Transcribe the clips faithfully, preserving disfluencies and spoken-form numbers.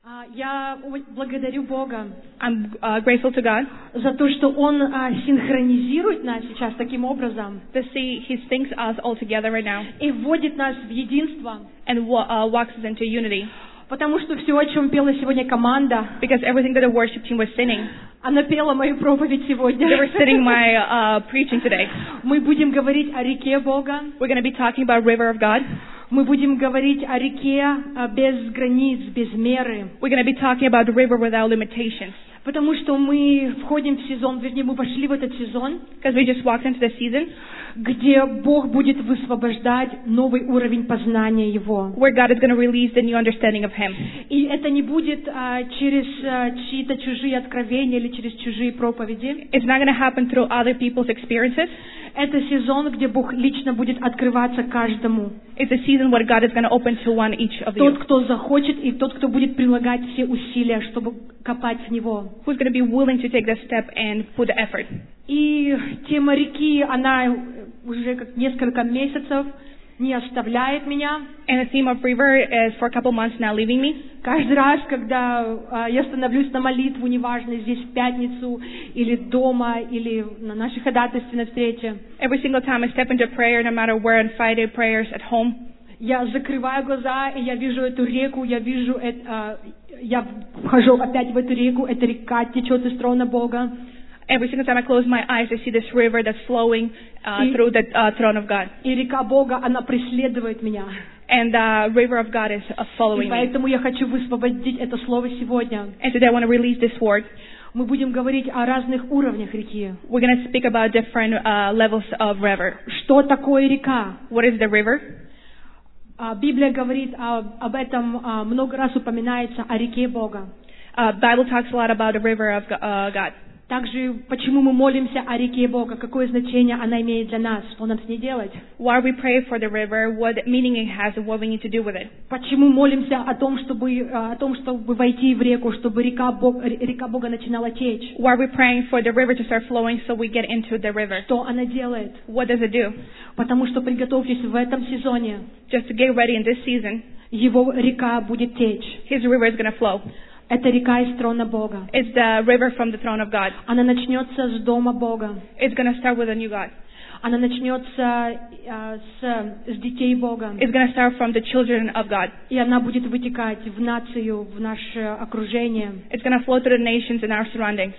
А, Я о- благодарю Бога I'm uh, grateful to God за то, что Он а, синхронизирует нас сейчас таким образом to see He syncs us all together right now и вводит нас в единство, and wa- uh, walks us into unity. потому что все, о чем пела сегодня команда, Because everything that the worship team was singing, она пела мою проповедь сегодня. they were singing my uh, preaching today. Мы будем говорить о реке Бога, We're going to be talking about River of God. мы будем говорить о реке а, без границ, без меры, We're going to be talking about the river without limitations. потому что мы входим в сезон, вернее, мы вошли в этот сезон, Because we just walked into the season где Бог будет высвобождать новый уровень познания Его. where God is going to release the new understanding of Him. И это не будет а, через а, чьи-то чужие откровения или через чужие проповеди. It's not going to happen through other people's experiences. Это сезон, где Бог лично будет открываться каждому. It's a season where God is going to open to one each of Тот, you. кто захочет, и тот, кто будет прилагать все усилия, чтобы копать в Него. Who's going to be willing to take the step and put the effort. И тема реки, она уже как несколько месяцев не оставляет меня. And the theme of river is for a couple months now leaving me. Каждый раз, когда а, я становлюсь на молитву, неважно, здесь в пятницу, или дома, или на нашей ходатайственной встрече, Every single time I step into prayer, no matter where, on Friday prayers at home, я закрываю глаза, и я вижу эту реку, я вижу, это, а, я вхожу опять в эту реку, эта река течет из трона Бога. every single time I close my eyes, I see this river that's flowing uh, И- through the uh, throne of God. И река Бога, она преследует меня. And the river of God is uh, И following me. поэтому я хочу высвободить это слово сегодня. And today I want to release this word. Мы будем говорить о разных уровнях реки. We're going to speak about different uh, levels of river. Что такое река? What is the river? А, Библия говорит о- об этом, а, много раз упоминается о реке Бога. Uh, Bible talks a lot about the river of Go- uh, God. Также, почему мы молимся о реке Бога, какое значение она имеет для нас, что нам с ней делать. Why we pray for the river, what meaning it has, and what we need to do with it. Почему молимся о том, чтобы, а, о том, чтобы войти в реку, чтобы река, Бог, р- река Бога начинала течь. Why are we praying for the river to start flowing so we get into the river? Что она делает? What does it do? Потому что, приготовьтесь, в этом сезоне Just to get ready in this season, его река будет течь. His river is going to flow. Это река из трона Бога. It's the river from the throne of God. Она начнется с дома Бога. It's going to start with a new God. Она начнется а, с, с детей Бога. It's going to start from the children of God. И она будет вытекать в нацию, в наше окружение. It's going to flow through the nations and our surroundings.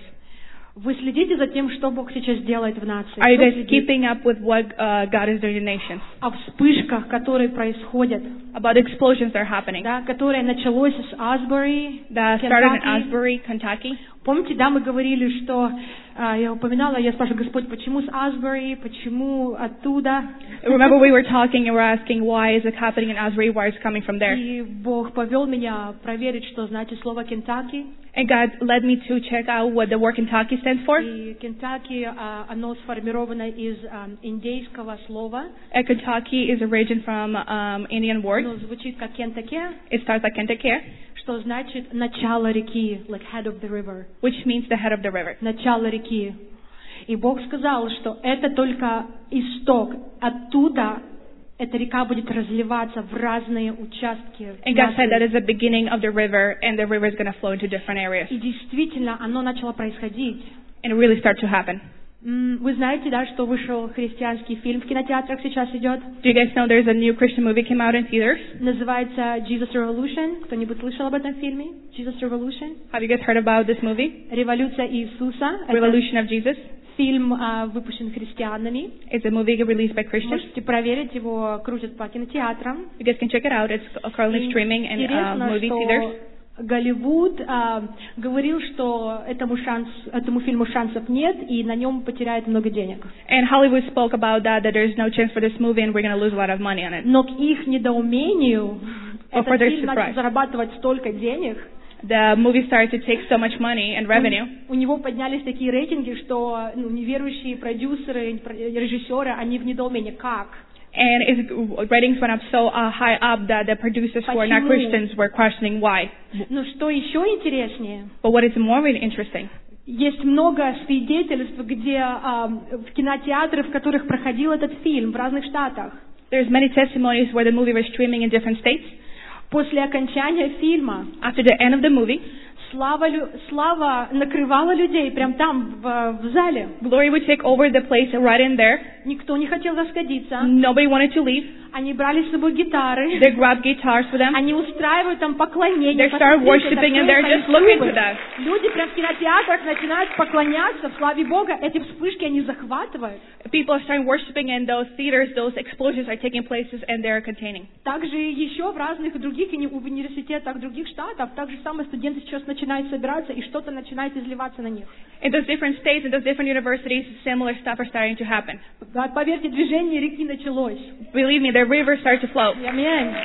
Вы следите за тем, что Бог сейчас делает в нации? Are you Кто guys следит? keeping up with what uh, God is doing in nations? О вспышках, которые происходят, About the explosions that are happening. да, которое началось с Асбери, That started in Kentucky. Asbury, Kentucky. Помните, да, мы говорили, что а, я упоминала, я спрашиваю, Господь, почему с Асбери, почему оттуда? Remember we were talking and we're asking why is it happening in Asbury, why is it coming from there? И Бог повел меня проверить, что значит слово Кентаки. And God led me to check out what the word Kentucky stands for. И Кентаки, а, оно сформировано из а, индейского слова. And Kentucky is a region from um, Indian word. Оно звучит как Кентаке, It starts like Kentucky, что значит начало реки, like head of the river. which means the head of the river. Начало реки. И Бог сказал, что это только исток. Оттуда эта река будет разливаться в разные участки. And God said that нашей. is the beginning of the river, and the river is going to flow into different areas. И действительно, оно начало происходить. And it really start to happen. М, Вы знаете, да, что вышел христианский фильм в кинотеатрах сейчас идет? Do you guys know there's a new Christian movie came out in theaters? Называется Jesus Revolution. Кто-нибудь слышал об этом фильме? Jesus Revolution. Have you guys heard about this movie? Революция Иисуса. Это Revolution of Jesus. фильм, а, выпущен христианами. It's a movie released by Christians. Можете проверить, его крутят по кинотеатрам. You guys can check it out. It's currently streaming in uh, Интересно, movie что theaters. Голливуд а, говорил, что этому, шанс, этому фильму шансов нет, и на нем потеряет много денег. And Hollywood spoke about that, that there's no chance for this movie and we're going to lose a lot of money on it. Но к их недоумению Or for этот their фильм surprise. начал зарабатывать столько денег. The movie started to take so much money and revenue. У, у него поднялись такие рейтинги, что ну, неверующие продюсеры, про- режиссеры, они в недоумении. Как? And its ratings went up so uh, high up that the producers who are not Почему? Christians were questioning why. Но что еще интереснее, But what is more really interesting, есть много свидетельств, где а, в кинотеатрах, в которых проходил этот фильм в разных штатах, there's many testimonies where the movie was streaming in different states. После окончания фильма After the end of the movie, слава, лю- слава накрывала людей прям там, в, в зале. glory would take over the place right in there. Никто не хотел расходиться. Nobody wanted to leave. Они брали с собой гитары. They grabbed guitars for them. Они устраивают там поклонение. They start Посмотрите, worshiping, and это they're just клипы. looking to that. Люди прям в кинотеатрах начинают поклоняться в славе Бога. Эти вспышки они захватывают. People are starting worshiping in those theaters. Those explosions are taking places, and they're containing. Также еще в разных других уни- университетах других штатов, так же самое студенты сейчас начинают собираться, и что-то начинает изливаться на них. In those different states, in those different universities, similar stuff are starting to happen. Да, поверьте, движение реки началось. Believe me, the rivers start to flow. Аминь.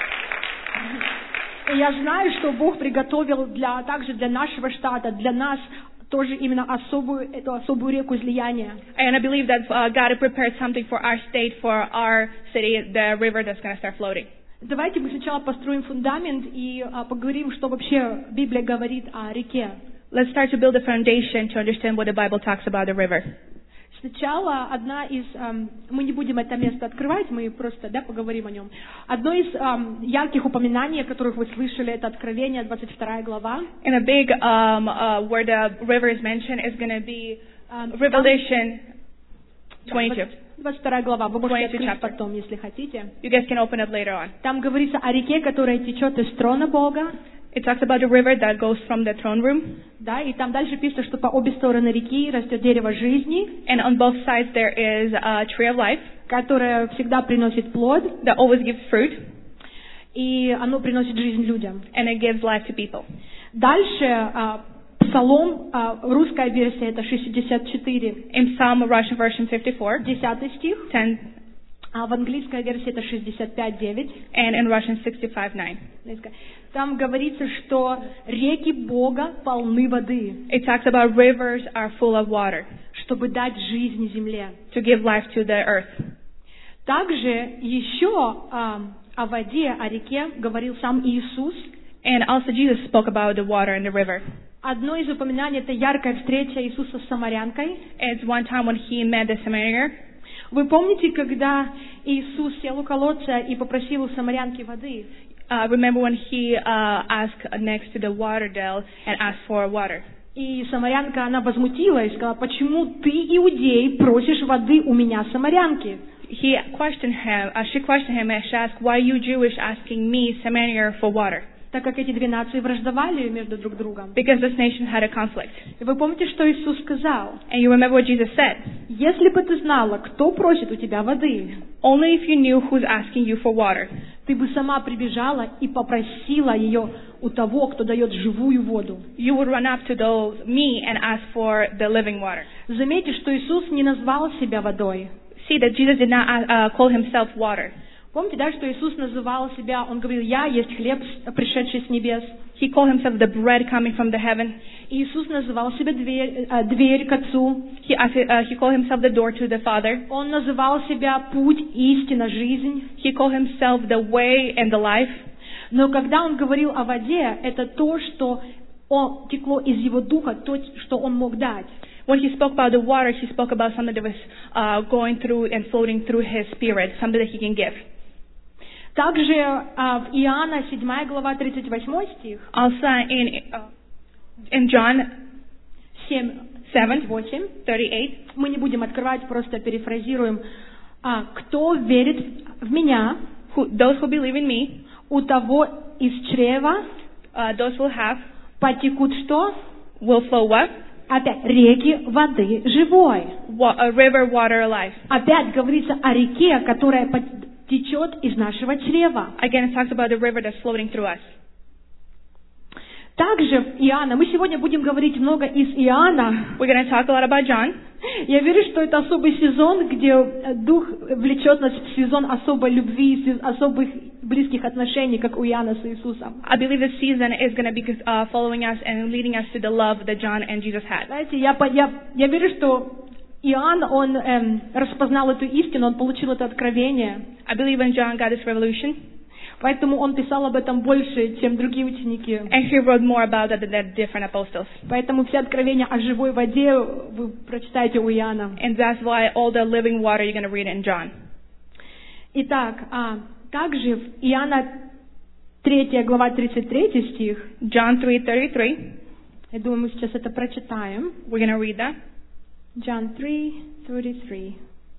И я знаю, что Бог приготовил для, также для нашего штата, для нас тоже именно особую, эту особую реку излияния. And I believe that uh, God has prepared something for our state, for our city, the river that's going to start floating. Давайте мы сначала построим фундамент и а, поговорим, что вообще Библия говорит о реке. Let's start to build a foundation to understand what the Bible talks about the river. Сначала одна из, эм, мы не будем это место открывать, мы просто, да, поговорим о нем. Одно из эм, ярких упоминаний, о которых вы слышали, это Откровение, двадцать вторая глава. And a big, um, uh, where the river is mentioned is going to be um, Revelation twenty-two. двадцать вторая глава, вы можете twenty-two открыть chapter. потом, если хотите. You guys can open it later on. Там говорится о реке, которая течет из трона Бога, It talks about the river that goes from the throne room. да, и там дальше пишется, что по обе стороны реки растет дерево жизни, And on both sides there is a tree of life которое всегда приносит плод, that always gives fruit, и оно приносит жизнь людям. and it gives life to people. Дальше а, Псалом, а, русская версия, это шестьдесят четыре, In Psalm Russian version fifty-four, десятый стих, ten, а в английской версии это шестьдесят пять девять. and in Russian sixty-five nine. Там говорится, что реки Бога полны воды, It talks about rivers are full of water чтобы дать жизнь земле. to give life to the earth. Также еще а, о воде, о реке говорил сам Иисус. And also Jesus spoke about the water in the river. Одно из упоминаний — это яркая встреча Иисуса с самарянкой. It's one time when he met the Samaritan. Вы помните, когда Иисус сел у колодца и попросил у самарянки воды? Uh, remember when he uh, asked next to the water dell and asked for water. И самарянка, она возмутилась, сказала: почему ты, иудей, просишь воды у меня, самарянки? He questioned him. Uh, she questioned him and she asked, "Why are you Jewish asking me, Samaritan, for water?" Так как эти две нации враждовали между друг другом. Because this nation had a conflict. И вы помните, что Иисус сказал? And you remember what Jesus said? Если бы ты знала, кто просит у тебя воды, Only if you knew who's asking you for water, ты бы сама прибежала и попросила ее у того, кто дает живую воду. you would run up to those me and ask for the living water. Заметьте, что Иисус не назвал себя водой. See that Jesus did not uh, call himself water. Помните, да, что Иисус называл себя, Он говорил: «Я есть хлеб, пришедший с небес». He called himself the bread coming from the heaven. И Иисус называл себя дверь, э, дверь к Отцу. He, uh, he called himself the door to the Father. Он называл себя путь, истина, жизнь. He called himself the way and the life. Но когда Он говорил о воде, это то, что он, текло из Его Духа, то, что Он мог дать. When he spoke about the water, he spoke about something that was uh, going through and floating through his spirit, something that he can give. Также а, в Иоанна седьмая глава тридцать восьмой стих, Also in uh, in John семь, seven восемь, thirty-eight, мы не будем открывать, просто перефразируем. А, «Кто верит в Меня, who, those who believe in me, у того из чрева uh, those who have потекут что? will flow what? Опять реки воды живой». Wa- a river, water, life. Опять говорится о реке, которая пот- течет из нашего чрева. Again, it talks about the river that's floating through us. Также в Иоанна, мы сегодня будем говорить много из Иоанна. We're going to talk a lot about John. Я верю, что это особый сезон, где Дух влечет нас в сезон особой любви, сез- особых близких отношений, как у Иоанна с Иисусом. I believe this season is going to be uh, following us and leading us to the love that John and Jesus had. Знаете, я, по- я, я верю, что Иоанн, он эм, распознал эту истину, он получил это откровение. I believe when John got this revelation, Поэтому он писал об этом больше, чем другие ученики. and he wrote more about it than the different apostles. Поэтому все откровения о живой воде вы прочитаете у Иоанна. And that's why all the living water you're going to read in John. Итак, а, также в Иоанна третья глава, тридцать третий стих. John three thirty-three. Я думаю, мы сейчас это прочитаем. We're going to read that. John three thirty-three.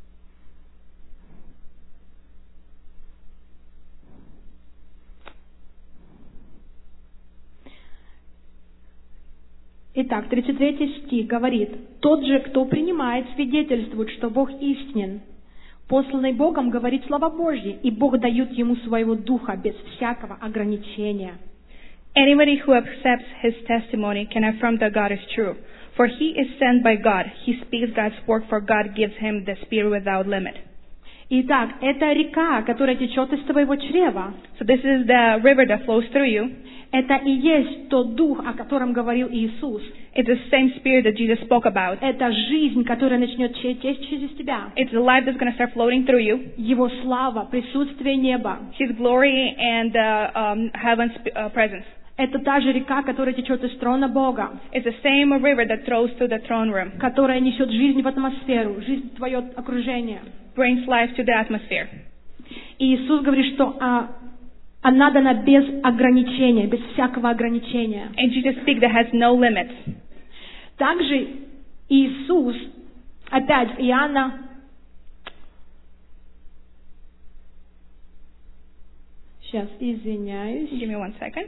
Итак, тридцать третий стих говорит: «Тот же, кто принимает, свидетельствует, что Бог истинен. Посланный Богом говорит слова Божьи, и Бог дает ему своего духа без всякого ограничения». Anybody who accepts his testimony can affirm that God is true. For he is sent by God. He speaks God's word, for God gives him the Spirit without limit. Итак, это река, которая течет из твоего чрева. So this is the river that flows through you. Это и есть тот дух, о котором говорил Иисус. It's the same Spirit that Jesus spoke about. Это жизнь, которая начнет течь через тебя. It's the life that's going to start floating through you. Его слава, присутствие неба. His glory and uh, um, heaven's uh, presence. Это та же река, которая течет из трона Бога. It's the same river that flows through the throne room. Которая несет жизнь в атмосферу, жизнь в твое окружение. Brings life to the atmosphere. И Иисус говорит, что а, она дана без ограничения, без всякого ограничения. And Jesus speaks that has no limits. Также Иисус, опять в Иоанна, сейчас, извиняюсь. Give me one second.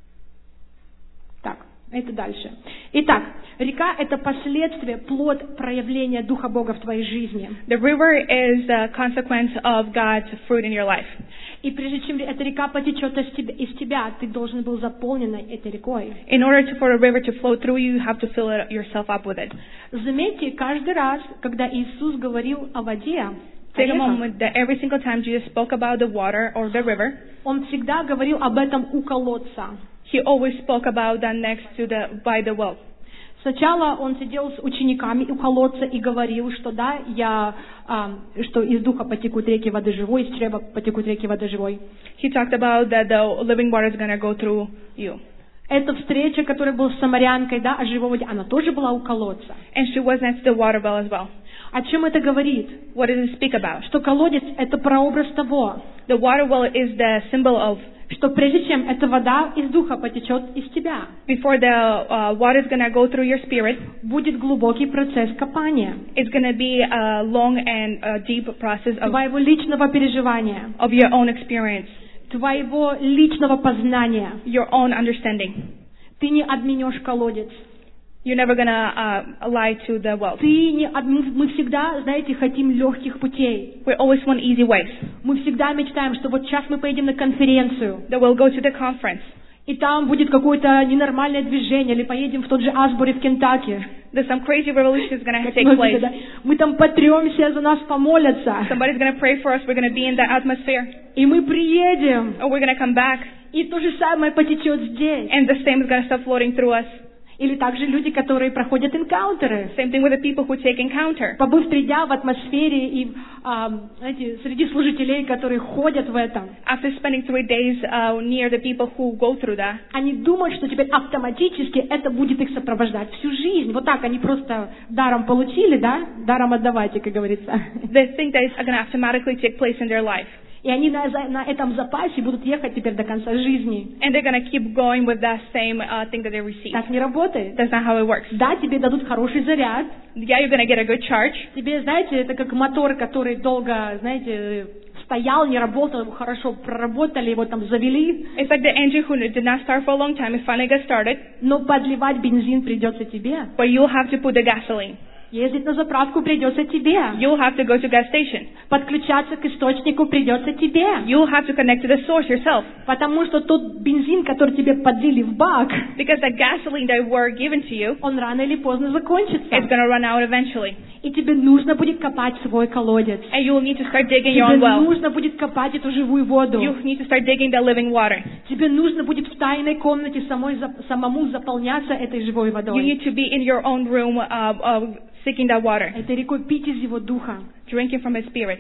Так, это дальше. Итак, река — это последствие, плод проявления Духа Бога в твоей жизни. The river is a consequence of God's fruit in your life. И прежде чем эта река потечет из тебя, из тебя, ты должен был заполнен этой рекой. In order to, for a river to flow through you, you have to fill it, yourself up with it. Заметьте, каждый раз, когда Иисус говорил о воде, Take a moment that every single time Jesus spoke about the water or the river, Он всегда говорил об этом у колодца. He always spoke about that next to the, by the well. Сначала Он сидел с учениками у колодца и говорил, что да, я, а, что из духа потекут реки воды живой, из чрева потекут реки воды живой. He talked about that the living water is going to go through you. Эта встреча, которая была с самарянкой, да, о живой воде, она тоже была у колодца. And she was next to the water well as well. О чем это говорит? What does it speak about? Что колодец — это прообраз того, The water well is the symbol of, что прежде чем эта вода из духа потечет из тебя, before the uh, water is going to go through your spirit, будет глубокий процесс копания, it's going to be a long and a deep process of, твоего личного переживания, of your own experience, твоего личного познания. your own understanding. Ты не обменешь колодец. You're never going to uh, lie to the well. Ты не, мы, мы всегда, знаете, хотим легких путей. We always want easy ways. Мы всегда мечтаем, что вот сейчас мы поедем на конференцию, That we'll go to the conference. и там будет какое-то ненормальное движение, или поедем в тот же Асбори в Кентаки. That some crazy revolution is going to take Господи, place. да. Мы там потремся, за нас помолятся. Somebody's going to pray for us. We're going to be in the atmosphere. И мы приедем, Or we're going to come back. и то же самое потечет здесь. And the same is going to start floating through us. Или также люди, которые проходят энкаунтеры. Same thing with the people who take encounter. Побыв три дня в атмосфере и, а, знаете, среди служителей, которые ходят в этом, After spending three days uh, near the people who go through that, они думают, что теперь автоматически это будет их сопровождать всю жизнь. Вот так они просто даром получили, да? Даром отдавайте, как говорится. they think that it's going to automatically take place in their life. И они на, на этом запасе будут ехать теперь до конца жизни. And they're going to keep going with that same uh, thing that they received. Так не работает. That's not how it works. Да, тебе дадут хороший заряд. Yeah, you're going to get a good charge. Тебе, знаете, это как мотор, который долго, знаете, стоял, не работал, его хорошо проработали, его там завели. It's like the engine who did not start for a long time. It finally got started. Но подливать бензин придется тебе. But you'll have to put the gasoline. Ездить на заправку придется тебе. You'll have to go to gas station. Подключаться к источнику придется тебе. You'll have to connect to the source yourself. Потому что тот бензин, который тебе подлили в бак, Because the gasoline that were given to you, он рано или поздно закончится. it's going to run out eventually. И тебе нужно будет копать свой колодец. And you will need to start digging your Тебе own well. нужно будет копать эту живую воду. You need to start digging the living water. Тебе нужно будет в тайной комнате самой, самому заполняться этой живой You водой. need to be in your own room uh, uh, seeking that water, Этой рекой пить из его духа. drinking from his spirit.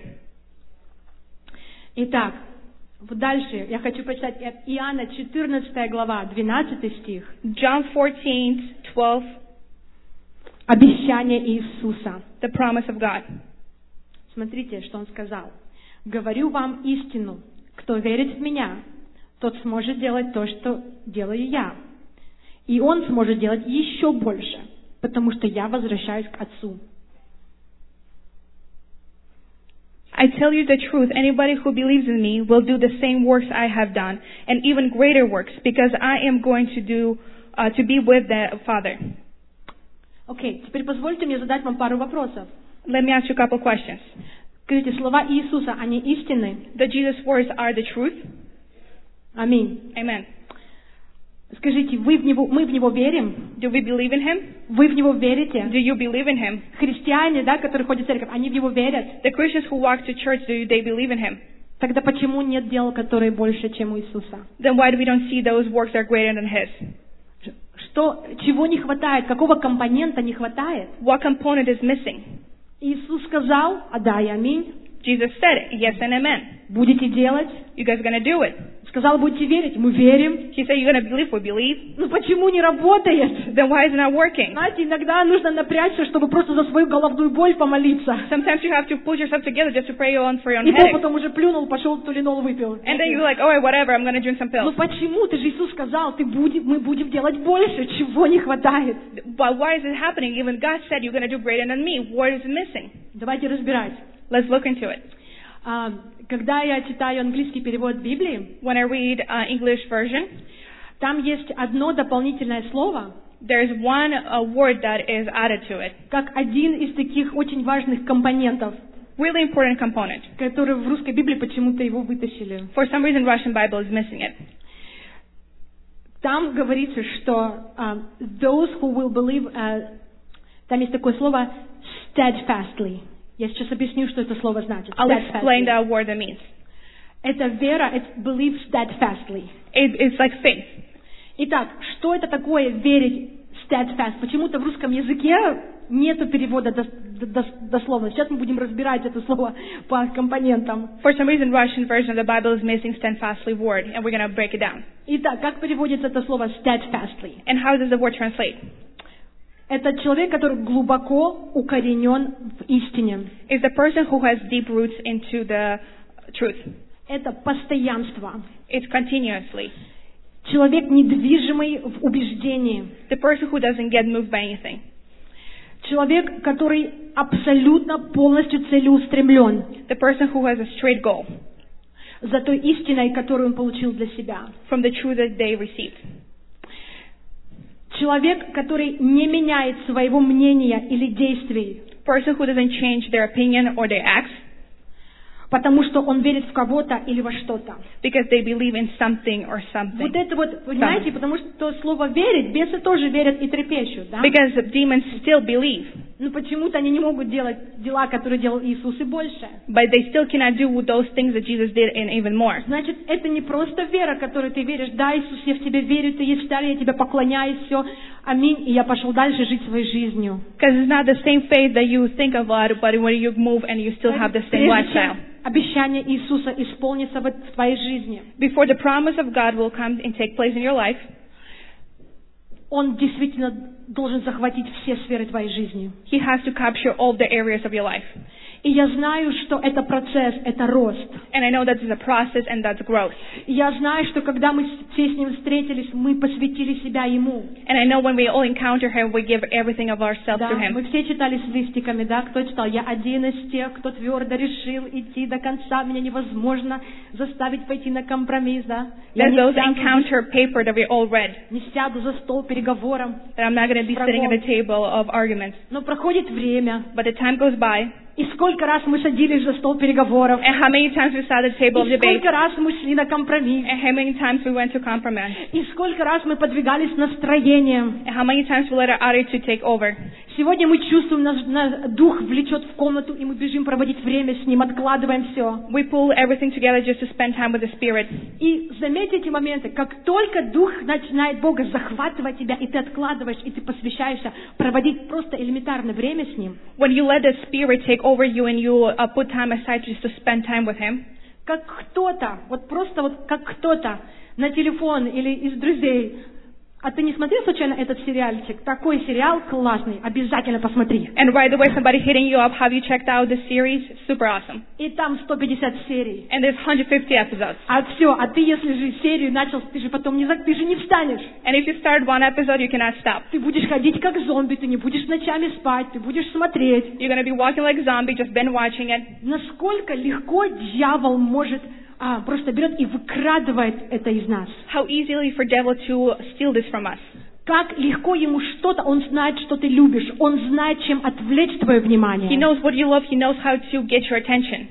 Итак, дальше я хочу прочитать Иоанна четырнадцатая глава, двенадцатый стих. John fourteen, twelve, Обещание Иисуса. the promise of God. Смотрите, что он сказал. «Говорю вам истину, кто верит в Меня, тот сможет делать то, что делаю я. И он сможет делать еще больше, потому что я возвращаюсь к Отцу. I tell you the truth, anybody who believes in me will do the same works I have done, and even greater works, because I am going to do, uh, to be with the Father. Окей, okay, теперь позвольте мне задать вам пару вопросов. Let me ask you a couple questions. Скажите, слова Иисуса, они истинны? The Jesus words are the truth? Аминь. Amen. Скажите, вы в него, мы в Него верим? Do we believe in Him? Вы в Него верите? Do you believe in Him? Христиане, да, которые ходят в церковь, они в Него верят? The Christians who walk to church, do they believe in Him? Тогда почему нет дел, которые больше, чем у Иисуса? Then why do we don't see those works that are greater than His? Что, чего не хватает? Какого компонента не хватает? What component is missing? Иисус сказал, а да и аминь. Jesus said, yes and amen. Будете делать? You guys are going to do it. Сказал, будете верить? Мы верим. He said, you're going to believe, we believe. Ну почему не работает? Then why is it not working? Знаете, иногда нужно напрячься, чтобы просто за свою головную боль помолиться. Sometimes you have to pull yourself together just to pray on for your own И headache. потом уже плюнул, пошел тулинол выпил. And then you're like, oh, whatever, I'm going to drink some Ну pills. почему? Ты же Иисус сказал, ты будем, мы будем делать больше. Чего не хватает? But why is it happening? Even God said you're going to do greater than me. What is missing? Давайте разбирать. Let's look into it. А, когда я читаю английский перевод Библии, When I read uh, English version, там есть одно дополнительное слово, there's one uh, word that is added to it. как один из таких очень важных компонентов, Really important component. который в русской Библии почему-то его вытащили. For some reason, Russian Bible is missing it. Там говорится, что uh, those who will believe, uh, там есть такое слово steadfastly. Я сейчас объясню, что это слово значит. I'll explain Steadfastly. that word that means. Это вера, it's believe steadfastly. It, it's like faith. Итак, что это такое верить steadfast? Почему-то в русском языке нету перевода дос, дос, дословно. Сейчас мы будем разбирать это слово по компонентам. For some reason, Russian version of the Bible is missing steadfastly word, and we're going to break it down. Итак, как переводится это слово steadfastly? And how does the word translate? Это человек, который глубоко укоренен в истине. Is the person who has deep roots into the truth. Это постоянство. It's continuously. Человек, недвижимый в убеждении. The person who doesn't get moved by anything. Человек, который абсолютно полностью целеустремлен The person who has a straight goal за той истиной, которую он получил для себя. from the truth that they received. Человек, который не меняет своего мнения или действий, Person who doesn't change their opinion or their acts потому что он верит в кого-то или во что-то. because they believe in something or something. Вот это вот, понимаете, потому что то слово «верить», бесы тоже верят и трепещут, да? Because demons still believe, Но почему-то они не могут делать дела, которые делал Иисус, и больше. but they still cannot do those things that Jesus did and even more. Значит, это не просто вера, которой ты веришь. Да, Иисус, я в тебя верю, ты есть царь, я тебе поклоняюсь, все, аминь, и я пошел дальше жить своей жизнью. Because it's not the same faith that you think about, but when you move and you still have the same Прежде чем lifestyle. обещание Иисуса исполнится в в твоей жизни, Before the promise of God will come and take place in your life, Он действительно должен захватить все сферы твоей жизни. He has to capture all the areas of your life. И я знаю, что это процесс, это рост. And I know that it's a process and that's growth. И я знаю, что когда мы все с Ним встретились, мы посвятили себя Ему. And I know when we all encounter Him, we give everything of ourselves Да, to Him. мы все читали с листиками, да, кто читал? Я один из тех, кто твердо решил идти до конца, меня невозможно заставить пойти на компромисс, да. Я There's не those сяду, encounter paper that we all read, не сяду за стол переговором, that I'm not going to be sitting at the table of arguments. но проходит время, But the time goes by, и сколько раз мы садились за стол переговоров, and how many times we sat at the table of и debate, сколько раз мы шли на компромисс, and how many times we went to compromise, и сколько раз мы подвигались настроением. and how many times we let our attitude take over. Сегодня мы чувствуем, наш, наш дух влечет в комнату, и мы бежим проводить время с Ним, откладываем все. We pull everything together just to spend time with the Spirit. И заметьте эти моменты, как только дух начинает Бога захватывать тебя, и ты откладываешь, и ты посвящаешься проводить просто элементарно время с Ним, When you let the Spirit take over you and you uh, put time aside just to spend time with Him, как кто-то, вот просто вот как кто-то на телефон или из друзей А ты не смотрел случайно этот сериальчик? Такой сериал классный, обязательно посмотри. And right away, somebody hitting you up, have you checked out this series? Super awesome. И там сто пятьдесят серий. And there's one hundred fifty episodes. А все, а ты если же серию начал, ты же потом не, ты же не встанешь. And if you start one episode, you cannot stop. Ты будешь ходить как зомби, ты не будешь ночами спать, ты будешь смотреть. You're going to be walking like a zombie, just been watching it. Насколько легко дьявол может а, просто берет и выкрадывает это из нас. How easily for devil to steal this from us. Как легко ему что-то, он знает, что ты любишь, он знает, чем отвлечь твое внимание. He knows what you love, he knows how to get your attention.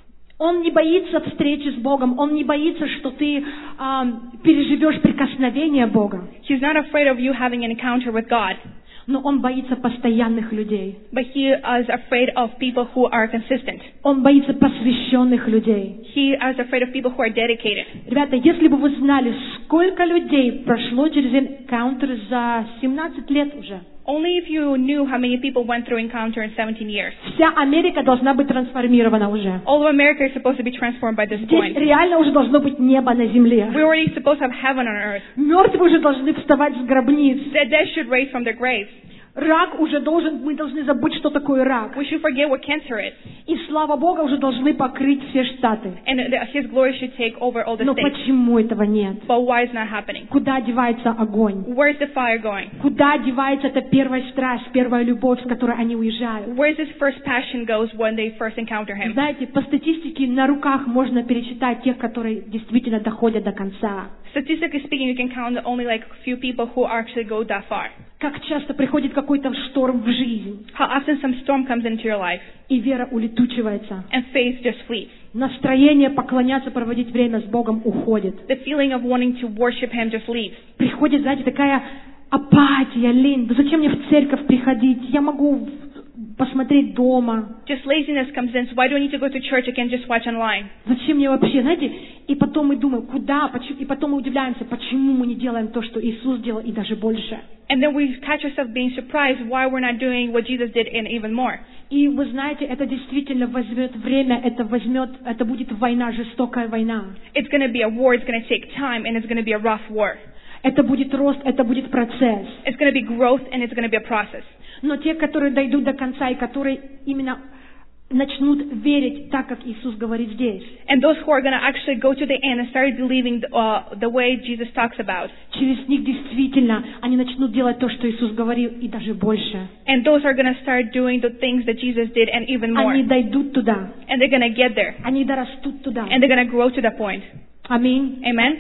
Он не боится встречи с Богом, он не боится, что ты а, переживешь прикосновение Бога. He's not afraid of you having an encounter with God. Но он боится постоянных людей. But he is afraid of people who are consistent. Он боится посвященных людей. He is afraid of people who are dedicated. Ребята, если бы вы знали, сколько людей прошло через энкаунтер за семнадцать лет уже. Only if you knew how many people went through encounter in seventeen years. Вся Америка должна быть трансформирована уже. All of America is supposed to be transformed by this Здесь point. реально уже должно быть небо на земле. We're already supposed to have heaven on earth. Мертвые уже должны вставать с гробниц. The dead should raise from their graves. Рак уже должен, мы должны забыть, что такое рак. We should forget what cancer is. И слава Богу, уже должны покрыть все штаты. And His glory should take over all the Но states. почему этого нет? But why is not happening? Куда девается огонь? Where's the fire going? Куда девается эта первая страсть, первая любовь, с которой они уезжают? Where's this first passion goes when they first encounter Him? Знаете, по статистике на руках можно пересчитать тех, которые действительно доходят до конца. Statistically speaking, you can count only like a few people who actually go that far. Как часто приходит какой-то шторм в жизнь, How often some storm comes into your life и вера улетучивается. and faith just flees. Настроение поклоняться, проводить время с Богом уходит. The feeling of wanting to worship Him just leaves. Приходит, знаете, такая апатия, лень. Да зачем мне в церковь приходить? Я могу посмотреть дома. Just laziness comes in, so why do I need to go to church? I can just watch online. Зачем мне вообще, знаете? И потом мы думаем, куда, почему, и потом мы удивляемся, почему мы не делаем то, что Иисус делал, и даже больше. And then we catch ourselves being surprised why we're not doing what Jesus did and even more. И вы знаете, это действительно возьмет время, это возьмет, это будет война, жестокая война. It's going to be a war, it's going to take time, and it's going to be a rough war. Это будет рост, это будет процесс. It's going to be growth, and it's going to be a process. Но те, которые дойдут до конца, и которые именно начнут верить так, как Иисус говорит здесь. And those who are going to actually go to the end and start believing the, uh, the way Jesus talks about. Через них действительно они начнут делать то, что Иисус говорил, и даже больше. And those are going to start doing the things that Jesus did and even more. Они дойдут туда. And they're going to get there. Они дорастут туда. And they're going to grow to that point. Аминь. Amen?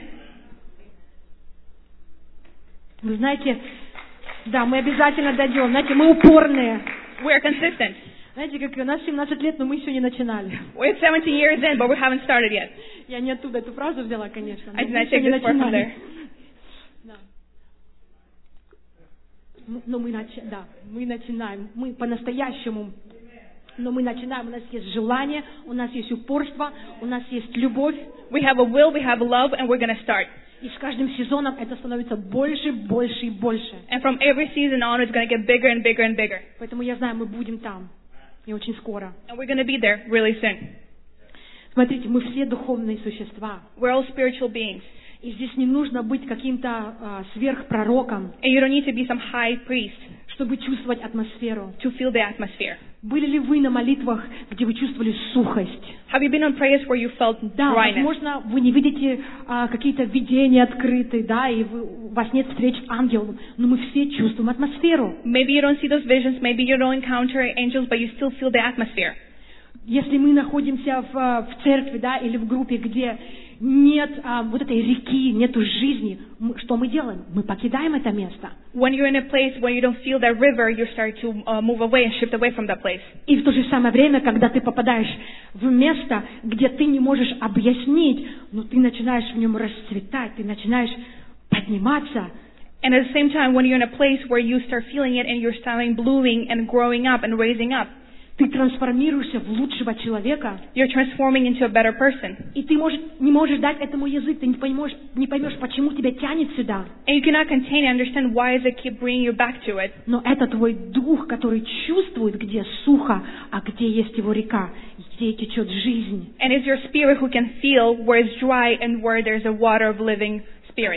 Вы знаете, да, мы обязательно дойдем. Знаете, мы упорные. We're consistent. Знаете, как у нас семнадцать лет, но мы еще не начинали. We're seventeen years in, but we haven't started yet. Я не оттуда эту фразу взяла, конечно. I did not take this word from there. Да. Но мы, нач... да, мы начинаем. Мы по-настоящему. Но мы начинаем. У нас есть желание, у нас есть упорство, у нас есть любовь. We have a will, we have a love, and we're going to start. И с каждым сезоном это становится больше, больше и больше. And from every season on, it's going to get bigger and bigger and bigger. Поэтому я знаю, мы будем там. И очень скоро. And we're going to be there really soon. Смотрите, мы все духовные существа. We're all spiritual beings. И здесь не нужно быть каким-то а, сверхпророком, And you don't need to be some high priest чтобы чувствовать атмосферу. to feel the atmosphere. Были ли вы на молитвах, где вы чувствовали сухость? Have you been on prayers where you felt Да, dryness? возможно, вы не видите а, какие-то видения открытые, да, и вы, у вас нет встреч с ангелом, но мы все чувствуем атмосферу. Maybe you don't see those visions, maybe you don't encounter angels, but you still feel the atmosphere. Если мы находимся в, в церкви, да, или в группе, где нет а, вот этой реки, нету жизни, мы, что мы делаем? Мы покидаем это место. When you're in a place where you don't feel that river, you start to uh, move away and shift away from that place. И в то же самое время, когда ты попадаешь в место, где ты не можешь объяснить, но ты начинаешь в нем расцветать, ты начинаешь подниматься. And at the same time, when you're in a place where you start feeling it and you're starting blooming and growing up and raising up, Ты трансформируешься в лучшего человека, you're transforming into a better person. и ты может, не можешь дать этому язык, ты не поймешь, не поймешь, почему тебя тянет сюда. And you cannot contain and understand why does it keep bringing you back to it. Но это твой дух, который чувствует, где сухо, а где есть его река, где течет жизнь. And it's your spirit who can feel where it's dry and where there's a water of living spirit.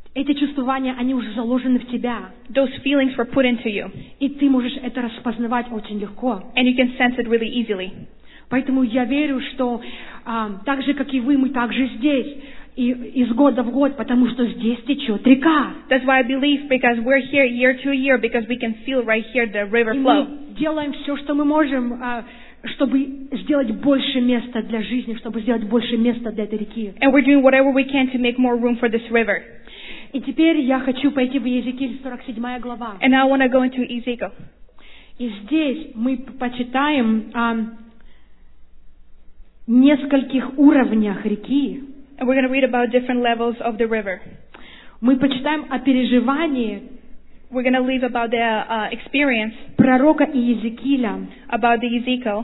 Эти чувствования, они уже заложены в тебя. Those feelings were put into you, И ты можешь это распознавать очень легко. and you can sense it really easily. Поэтому я верю, что а, так же, как и вы, мы также здесь. И из года в год, потому что здесь течет река. That's why I believe, because we're here year to year, because we can feel right here the river И flow. мы делаем все, что мы можем, а, чтобы сделать больше места для жизни, чтобы сделать больше места для этой реки. And we're doing whatever we can to make more room for this river. И теперь я хочу пойти в Иезекииль, сорок седьмая глава. And now I want to go into Ezekiel. И здесь мы почитаем о нескольких уровнях реки. And we're going to read about different levels of the river. Мы почитаем о переживании We're going to read about the uh, experience пророка Иезекииля, about the Ezekiel,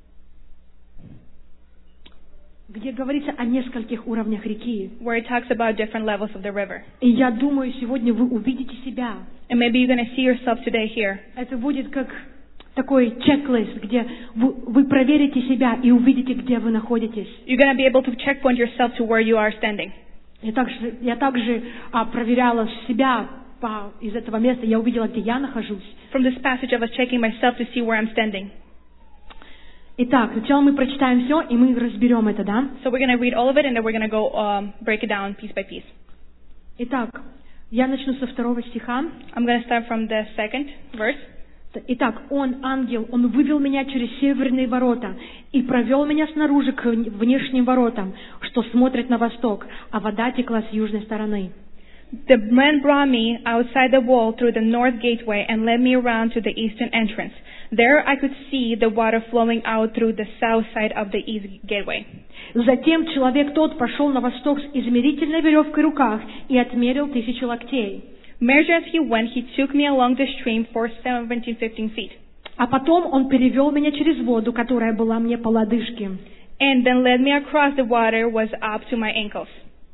где говорится о нескольких уровнях реки. where it talks about different levels of the river. И я думаю, сегодня вы увидите себя. And maybe you're going to see yourself today here. Это будет как такой чек-лист, где вы, вы проверите себя и увидите, где вы находитесь. You're going to be able to checkpoint yourself to where you are standing. Я также, я также а, проверяла себя по, из этого места, я увидела, где я нахожусь. From this passage, I was checking myself to see where I'm standing. Итак, сначала мы прочитаем все, и мы разберем это, да? So we're going to read all of it, and then we're going to go um, break it down piece by piece. Итак, я начну со второго стиха. I'm going to start from the second verse. Итак, он, ангел, он вывел меня через северные ворота и провел меня снаружи к внешним воротам, что смотрят на восток, а вода текла с южной стороны. The man brought me outside the wall through the north gateway and led me around to the eastern entrance. There I could see the water flowing out through the south side of the east gateway. Затем человек тот пошел на восток с измерительной веревкой в руках и отмерил тысячу локтей. Measured as he went, he took me along the stream for seventeen fifteen feet. А потом он перевел меня через воду, которая была мне по лодыжке. And then led me across the water was up to my ankles.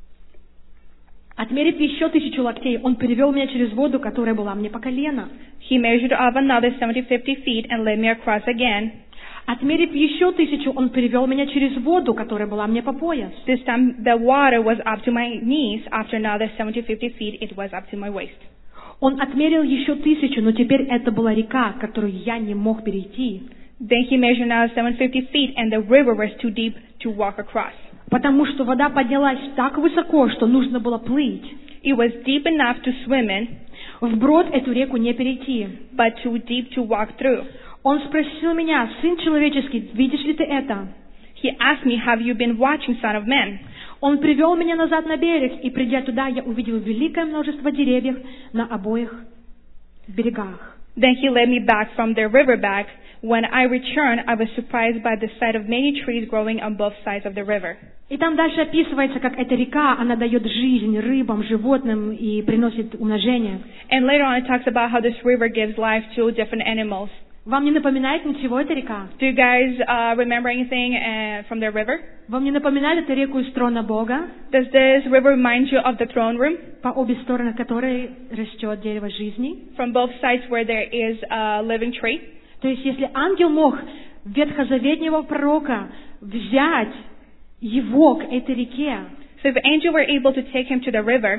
Отмерив еще тысячу локтей, он перевел меня через воду, которая была мне по колено. He measured up another seventy fifty feet and led me across again. Отмерив еще тысячу, он перевел меня через воду, которая была мне по пояс. This time the water was up to my knees. After another seventy fifty feet, it was up to my waist. Он отмерил еще тысячу, но теперь это была река, которую я не мог перейти. Then he measured another seven fifty feet, and the river was too deep to walk across. Потому что вода поднялась так высоко, что нужно было плыть. It was deep enough to swim in, Вброд эту реку не перейти. but too deep to walk through. Он спросил меня: «Сын человеческий, видишь ли ты это?» He asked me, "Have you been watching, Son of Man?" Он привел меня назад на берег, и, придя туда, я увидел великое множество деревьев на обоих берегах. Then he led me back from the river bank. When I returned, I was surprised by the sight of many trees growing on both sides of the river. И там дальше описывается, как эта река, она дает жизнь рыбам, животным и приносит умножение. And later on, it talks about how this river gives life to different animals. Вам не напоминает ничего эта река? Do you guys uh, remember anything uh, from the river? Вам не напоминает эта реку из трона Бога, Does this river remind you of the throne room? по обе стороны которой растет дерево жизни? From both sides where there is a living tree? То есть, если ангел мог ветхозаветнего пророка взять его к этой реке So if the angel were able to take him to the river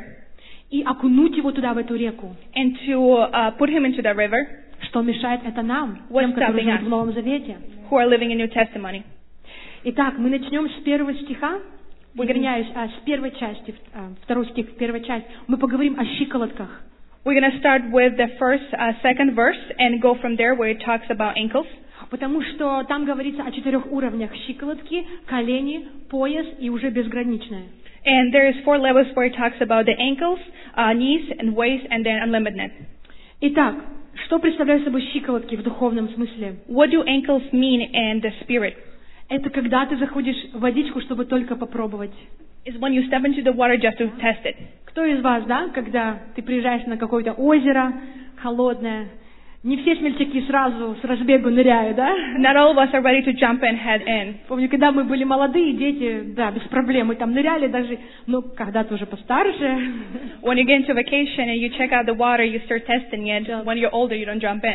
и окунуть его туда, в эту реку, and to uh, put him into the river, что мешает это нам, What's тем, которые stopping живут us? в Новом Завете? who are living in New Testimony? Итак, мы начнем с первого стиха, We're gonna- извиняюсь, а, с первой части, а, второй стих, первая часть. Мы поговорим о щиколотках. We're going to start with the first, uh, second verse and go from there where it talks about ankles. Потому что там говорится о четырех уровнях: щиколотки, колени, пояс и уже безграничное. And there is four levels where it talks about the ankles, uh, knees, and waist, and then unlimitedness. Итак, что представляют собой щиколотки в духовном смысле? What do ankles mean in the spirit? Это когда ты заходишь в водичку, чтобы только попробовать. Is when you step into the water just to test it. Кто из вас, да, когда ты приезжаешь на какое-то озеро холодное, не все смельчаки сразу с разбегу ныряют, да? Not all of us are ready to jump in head in. Помню, когда мы были молодые, дети, да, без проблем, мы там ныряли даже, ну, когда ты уже постарше, When you get into vacation and you check out the water, you start testing it. When you're older, you don't jump in.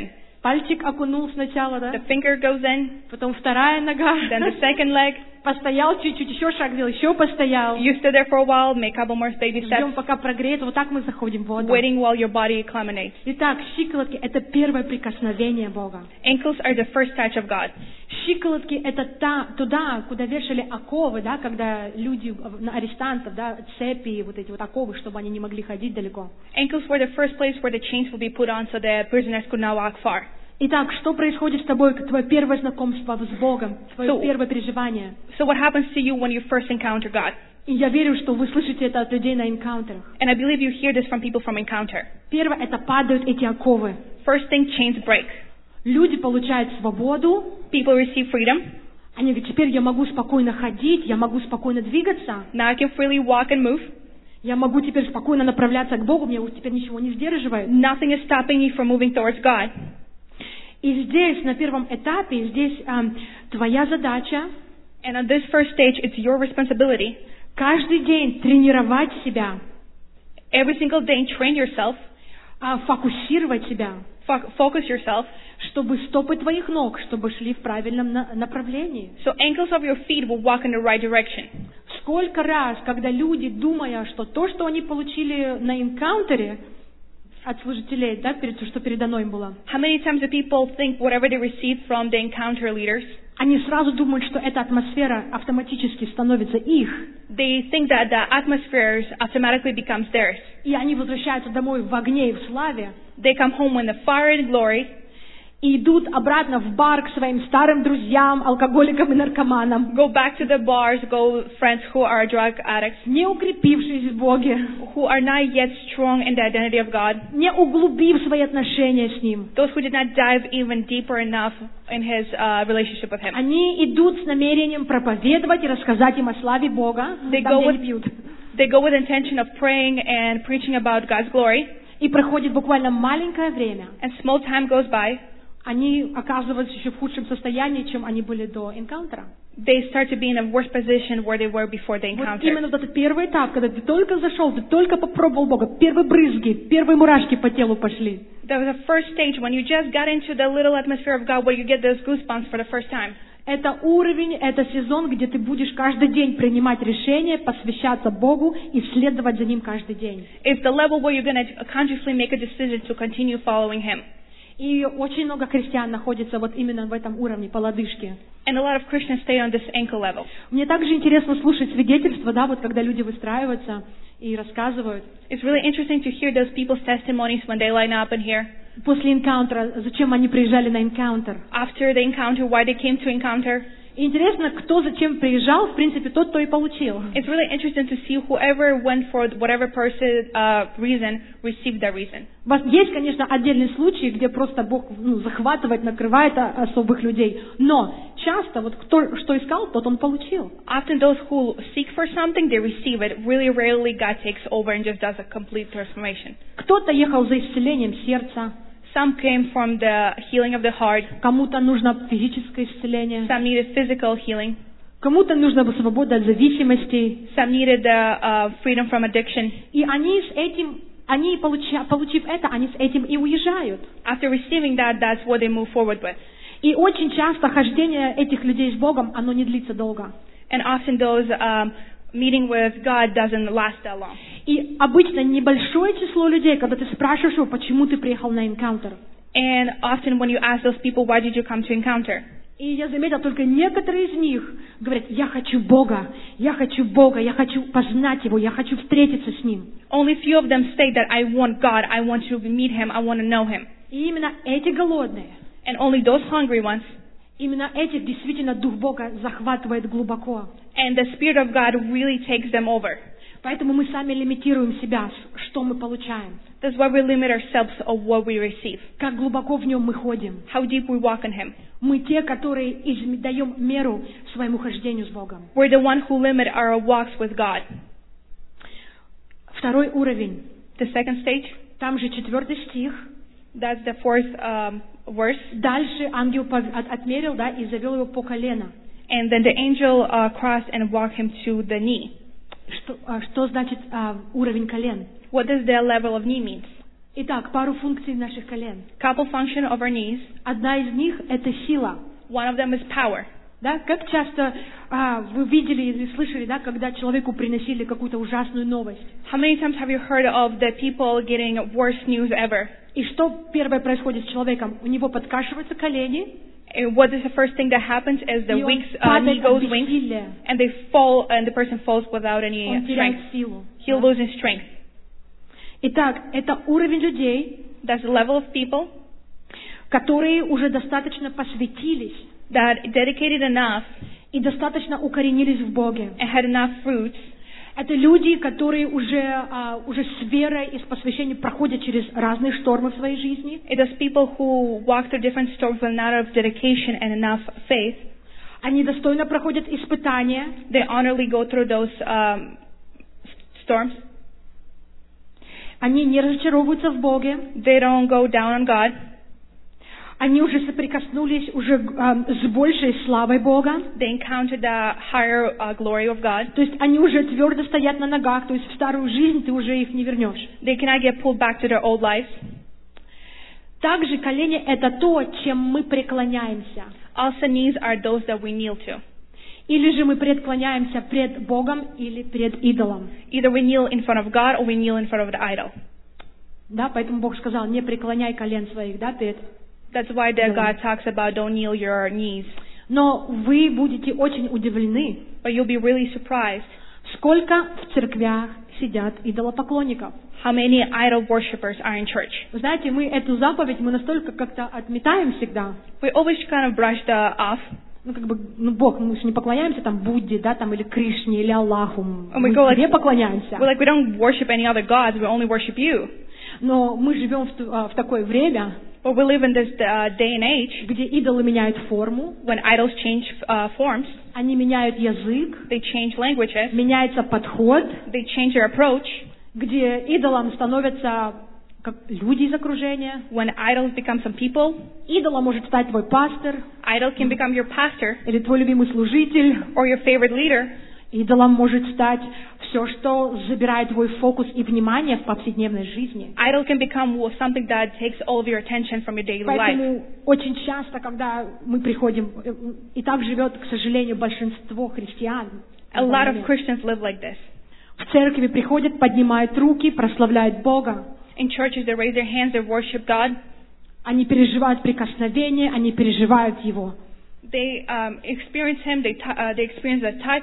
Пальчик окунул сначала, да? The finger goes in, Потом вторая нога. then the second leg. Постоял чуть-чуть, еще шаг сделал, еще постоял. You stood there for a while, make a couple more baby Ждем, steps, пока прогреется. Вот так мы заходим в воду. waiting while your body acclimates. Итак, щиколотки — это первое прикосновение Бога. Ankles are the first touch of God. Щиколотки — это та, туда, куда вешали оковы, да, когда люди, на арестантов, да, цепи, вот эти вот оковы, чтобы они не могли ходить далеко. Ankles were the first place where the chains would be put on so the prisoners could not walk far. Итак, что происходит с тобой, твое первое знакомство с Богом, твое So- первое переживание? So what happens to you when you first encounter God? И я верю, что вы слышите это от людей на энкаунтерах. And I believe you hear this from people from encounter. Первое — это падают эти оковы. First thing, chains break. Люди получают свободу. People receive freedom. Они говорят, теперь я могу спокойно ходить, я могу спокойно двигаться, Now I can freely walk and move. я могу теперь спокойно направляться к Богу, меня уже теперь ничего не сдерживает. Nothing is stopping me from moving towards God. И здесь, на первом этапе, здесь ам, твоя задача And on this first stage, it's your responsibility. каждый день тренировать себя, Every single day, train yourself, а, фокусировать себя, fo- focus yourself, чтобы стопы твоих ног, чтобы шли в правильном на- направлении. so ankles of your feet will walk in the right direction. Сколько раз, когда люди, думая, что то, что они получили на энкаунтере от служителей, да, перед, что передано им было, How many times do people think whatever they receive from the encounter leaders, они сразу думают, что эта атмосфера автоматически становится их, they think that the atmosphere automatically becomes theirs. и они возвращаются домой в огне и в славе, They come home in the fire and glory, и идут обратно в бар к своим старым друзьям, алкоголикам и наркоманам, go back to the bars, go friends who are drug addicts, не укрепившись в Боге, who are not yet strong in the identity of God, не углубив свои отношения с Ним. those who did not dive even deeper enough in His uh, relationship with Him. Они идут с намерением проповедовать и рассказать им о славе Бога, They там, go где они with- пьют. They go with intention of praying and preaching about God's glory, И проходит буквально маленькое время, and small time goes by, они оказываются еще в худшем состоянии, чем они были до энкаунтера. they start to be in a worse position where they were before the Вот encounter. именно вот этот первый этап, когда ты только зашел, ты только попробовал Бога, первые брызги, первые мурашки по телу пошли. That was the first stage when you just got into the little atmosphere of God where you get those goosebumps for the first time. Это уровень, это сезон, где ты будешь каждый день принимать решения, посвящаться Богу и следовать за Ним каждый день. It's the level where you're going to consciously make a decision to continue following Him. И очень много христиан находится вот именно в этом уровне, по лодыжке. And a lot of Christians stay on this ankle level. Мне также интересно слушать свидетельства, да, вот когда люди выстраиваются и рассказывают. It's really interesting to hear those people's testimonies when they line up in here. После энкаунтера, зачем они приезжали на энкаунтер. After the encounter, why they came to encounter. И интересно, кто зачем приезжал, в принципе, тот, кто и получил. It's really interesting to see whoever went for whatever person uh, reason received that reason. У вас есть, конечно, отдельные случаи, где просто Бог ну, захватывает, накрывает а- особых людей. Но часто вот кто что искал, тот он получил. Often those who seek for something, they receive it. Really rarely God takes over and just does a complete transformation. Кто-то ехал за исцелением сердца, Some came from the healing of the heart. кому-то нужно физическое исцеление, Some needed physical healing. кому-то нужна свобода от зависимостей. Some needed the uh, freedom from addiction. И они с этим, они, получа- получив это, они с этим и уезжают. After receiving that, that's what they move forward with. И очень часто хождение этих людей с Богом, оно не длится долго. And often those um, meeting with God doesn't last that long. И обычно небольшое число людей, когда ты спрашиваешь его, почему ты приехал на энкаунтер. And often when you ask those people, why did you come to encounter? И я заметила, только некоторые из них говорят, я хочу Бога, я хочу Бога, я хочу познать Его, я хочу встретиться с Ним. Only few of them state that I want God, I want to meet Him, I want to know Him. И именно эти голодные, And only those hungry ones, именно этих действительно Дух Бога захватывает глубоко. and the Spirit of God really takes them over. Поэтому мы сами лимитируем себя, что мы получаем, That's why we limit ourselves of what we receive, как глубоко в Нем мы ходим. how deep we walk in Him. Мы те, которые изм- даем меру своему хождению с Богом. We're the one who limit our walks with God. Второй уровень. The second stage, Там же четвертый стих. that's the fourth um, verse. Дальше ангел пов- от- отмерил, да, и завел его по колено. And then the angel uh, crossed and walked him to the knee. Что, а, что значит а, уровень колен? What does the level of knee mean? Итак, пару функций наших колен. Couple function of our knees. Одна из них – это сила. One of them is power. Да? Как часто а, вы видели или слышали, да, когда человеку приносили какую-то ужасную новость? How many times have you heard of the people getting worst news ever? И что первое происходит с человеком? У него подкашиваются колени, And what is the first thing that happens is the и он weak uh, knee падает от goes weak, бессилия. and they fall, and the person falls without any Он теряет strength. силу. He'll Да? lose his strength. Итак, это уровень людей, That's the level of people которые уже достаточно посвятились that dedicated enough и достаточно укоренились в Боге. and had enough fruits. Это люди, которые уже, а, уже с верой и с посвящением проходят через разные штормы в своей жизни. It is people who walk through different storms with not enough dedication and enough faith. Они достойно проходят испытания. They honorably go through those um, storms. Они не разочаровываются в Боге. They don't go down on God. Они уже соприкоснулись уже а, с большей славой Бога. They encounter the higher uh, glory of God. То есть они уже твердо стоят на ногах, то есть в старую жизнь ты уже их не вернешь. They cannot get pulled back to their old lives. Также колени – это то, чем мы преклоняемся. Also, knees are those that we kneel to. Или же мы преклоняемся пред Богом или пред идолом. Either we kneel in front of God or we kneel in front of the idol. Да, поэтому Бог сказал, не преклоняй колен своих, да, перед. That's why the God talks about don't kneel your knees. Но вы будете очень удивлены, But you'll be really surprised сколько в церквях сидят идолопоклонников. how many idol worshippers are in church. Вы знаете, мы эту заповедь мы настолько как-то отметаем всегда. We always kind of brush the off. Ну, как бы, ну, Бог, мы же не поклоняемся там Будде, да, там, или Кришне, или Аллаху. Oh, Мы we go like- тебе поклоняемся. We're like, we don't worship any other gods, we only worship you. Но мы живем в, ту- а, в такое время, But we live in this uh, day and age где идолы меняют форму, when idols change uh, forms, они меняют язык, they change languages, меняется подход, they change their approach. где идолом становятся как люди из окружения. When idols become some people, Идолом может стать твой пастор, idol can become your pastor или твой любимый служитель. or your favorite leader. Идолом может стать все, что забирает твой фокус и внимание в повседневной жизни. Idol can become something that takes all of your attention from your daily life. Поэтому очень часто, когда мы приходим, э, и так живет, к сожалению, большинство христиан. A lot of Christians live like this. В церкви приходят, поднимают руки, прославляют Бога. In churches, they raise their hands, they worship God. Они переживают прикосновение, они переживают Его. They um, experience Him, they, t- uh, they experience the touch.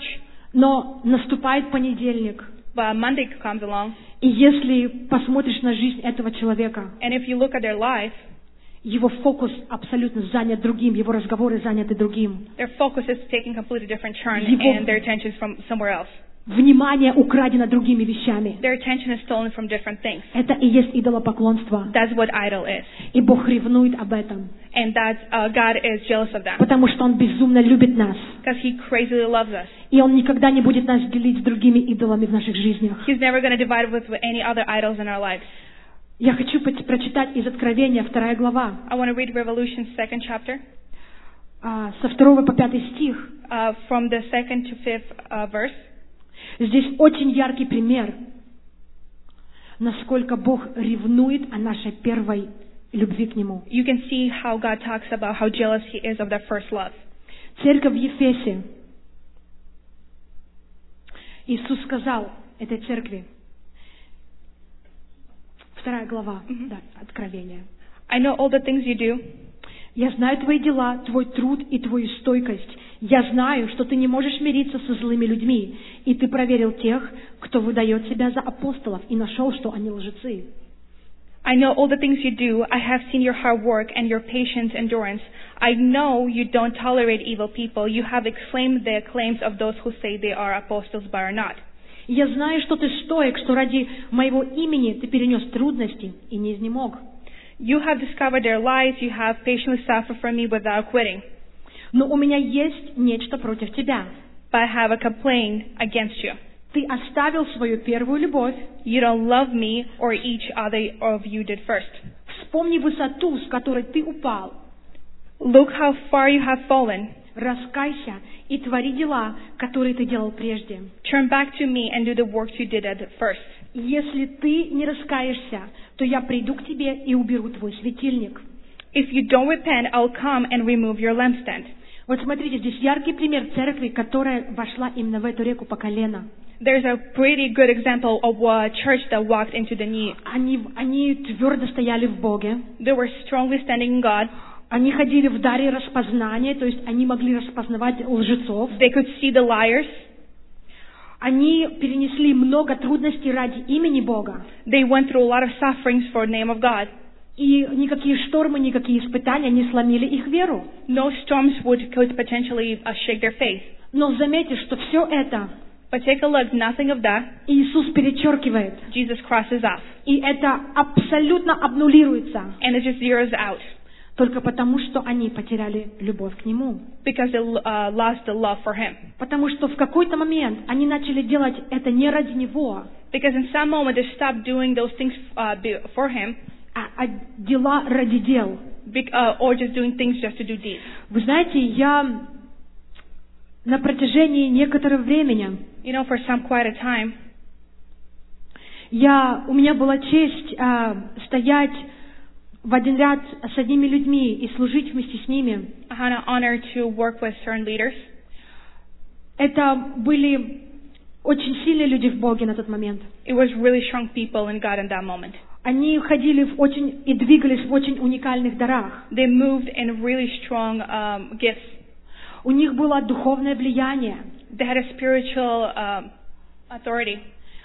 Но наступает понедельник, But Monday comes along, и если посмотришь на жизнь этого человека, and if you look at their life, его фокус абсолютно занят другим, его разговоры заняты другим. their focus is taking completely different turn, Его- and their attention is from somewhere else. Внимание украдено другими вещами. Their attention is stolen from different things. Это и есть идолопоклонство. That's what idol is. И Бог ревнует об этом, And that uh, God is jealous of that. потому что Он безумно любит нас. Because He crazily loves us. И Он никогда не будет нас делить с другими идолами в наших жизнях. He's never going to divide us with any other idols in our lives. Я хочу пот- прочитать из Откровения, вторая глава, I want to read Revelation second chapter, а, со второго по пятый стих. uh, from the second to fifth uh, verse. Здесь очень яркий пример, насколько Бог ревнует о нашей первой любви к Нему. You can see how God talks about how jealous He is of that first love. Церковь в Ефесе. Иисус сказал этой церкви, вторая глава, Мгм. да, Откровения. I know all the things you do. Я знаю твои дела, твой труд и твою стойкость. Я знаю, что ты не можешь мириться со злыми людьми, и ты проверил тех, кто выдает себя за апостолов, и нашел, что они лжецы. I know all the things you do. I have seen your hard work and your patience, endurance. I know you don't tolerate evil people. You have exclaimed the claims of those who say they are apostles but are not. Я знаю, что ты стоек, что ради моего имени ты перенес трудности и не изнемог. You have discovered their lies. You have patiently suffered from me without quitting. Но у меня есть нечто против тебя. But I have a complaint against you. Ты оставил свою первую любовь. You don't love me or each other of you did first. Вспомни высоту, с которой ты упал. Look how far you have fallen. Раскайся и твори дела, которые ты делал прежде. Turn back to me and do the works you did at first. Если ты не раскаешься, то я приду к тебе и уберу твой светильник. If you don't repent, I'll come and remove your lampstand. Вот смотрите, здесь яркий пример церкви, которая вошла именно в эту реку по колено. There's a pretty good example of a church that walked into the knee. Они, они твердо стояли в Боге. They were strongly standing in God. Они ходили в даре распознания, то есть они могли распознавать лжецов. They could see the liars. Они перенесли много трудностей ради имени Бога. They went through a lot of sufferings for the name of God. И никакие штормы, никакие испытания не сломили их веру. No storms would could potentially uh, shake their faith. Но заметьте, что все это But take a look, nothing of that. Иисус перечеркивает. Jesus crosses off. И это абсолютно обнулируется. And it just zeroes out. Только потому, что они потеряли любовь к Нему. Because they uh, lost the love for Him. Потому что в какой-то момент они начали делать это не ради Него, Because in some moment they stopped doing those things uh, be- for Him. а, а дела ради дел. Be- uh, or just doing things just to do deeds. Вы знаете, я на протяжении некоторого времени, You know, for some quite a time, я, у меня была честь а, стоять в один ряд с одними людьми и служить вместе с ними. I had an honor to work with certain leaders. Это были очень сильные люди в Боге на тот момент. It was really strong people in God in that moment. Они ходили в очень и двигались в очень уникальных дарах. They moved in really strong um, gifts. У них было духовное влияние. They had a spiritual um, authority.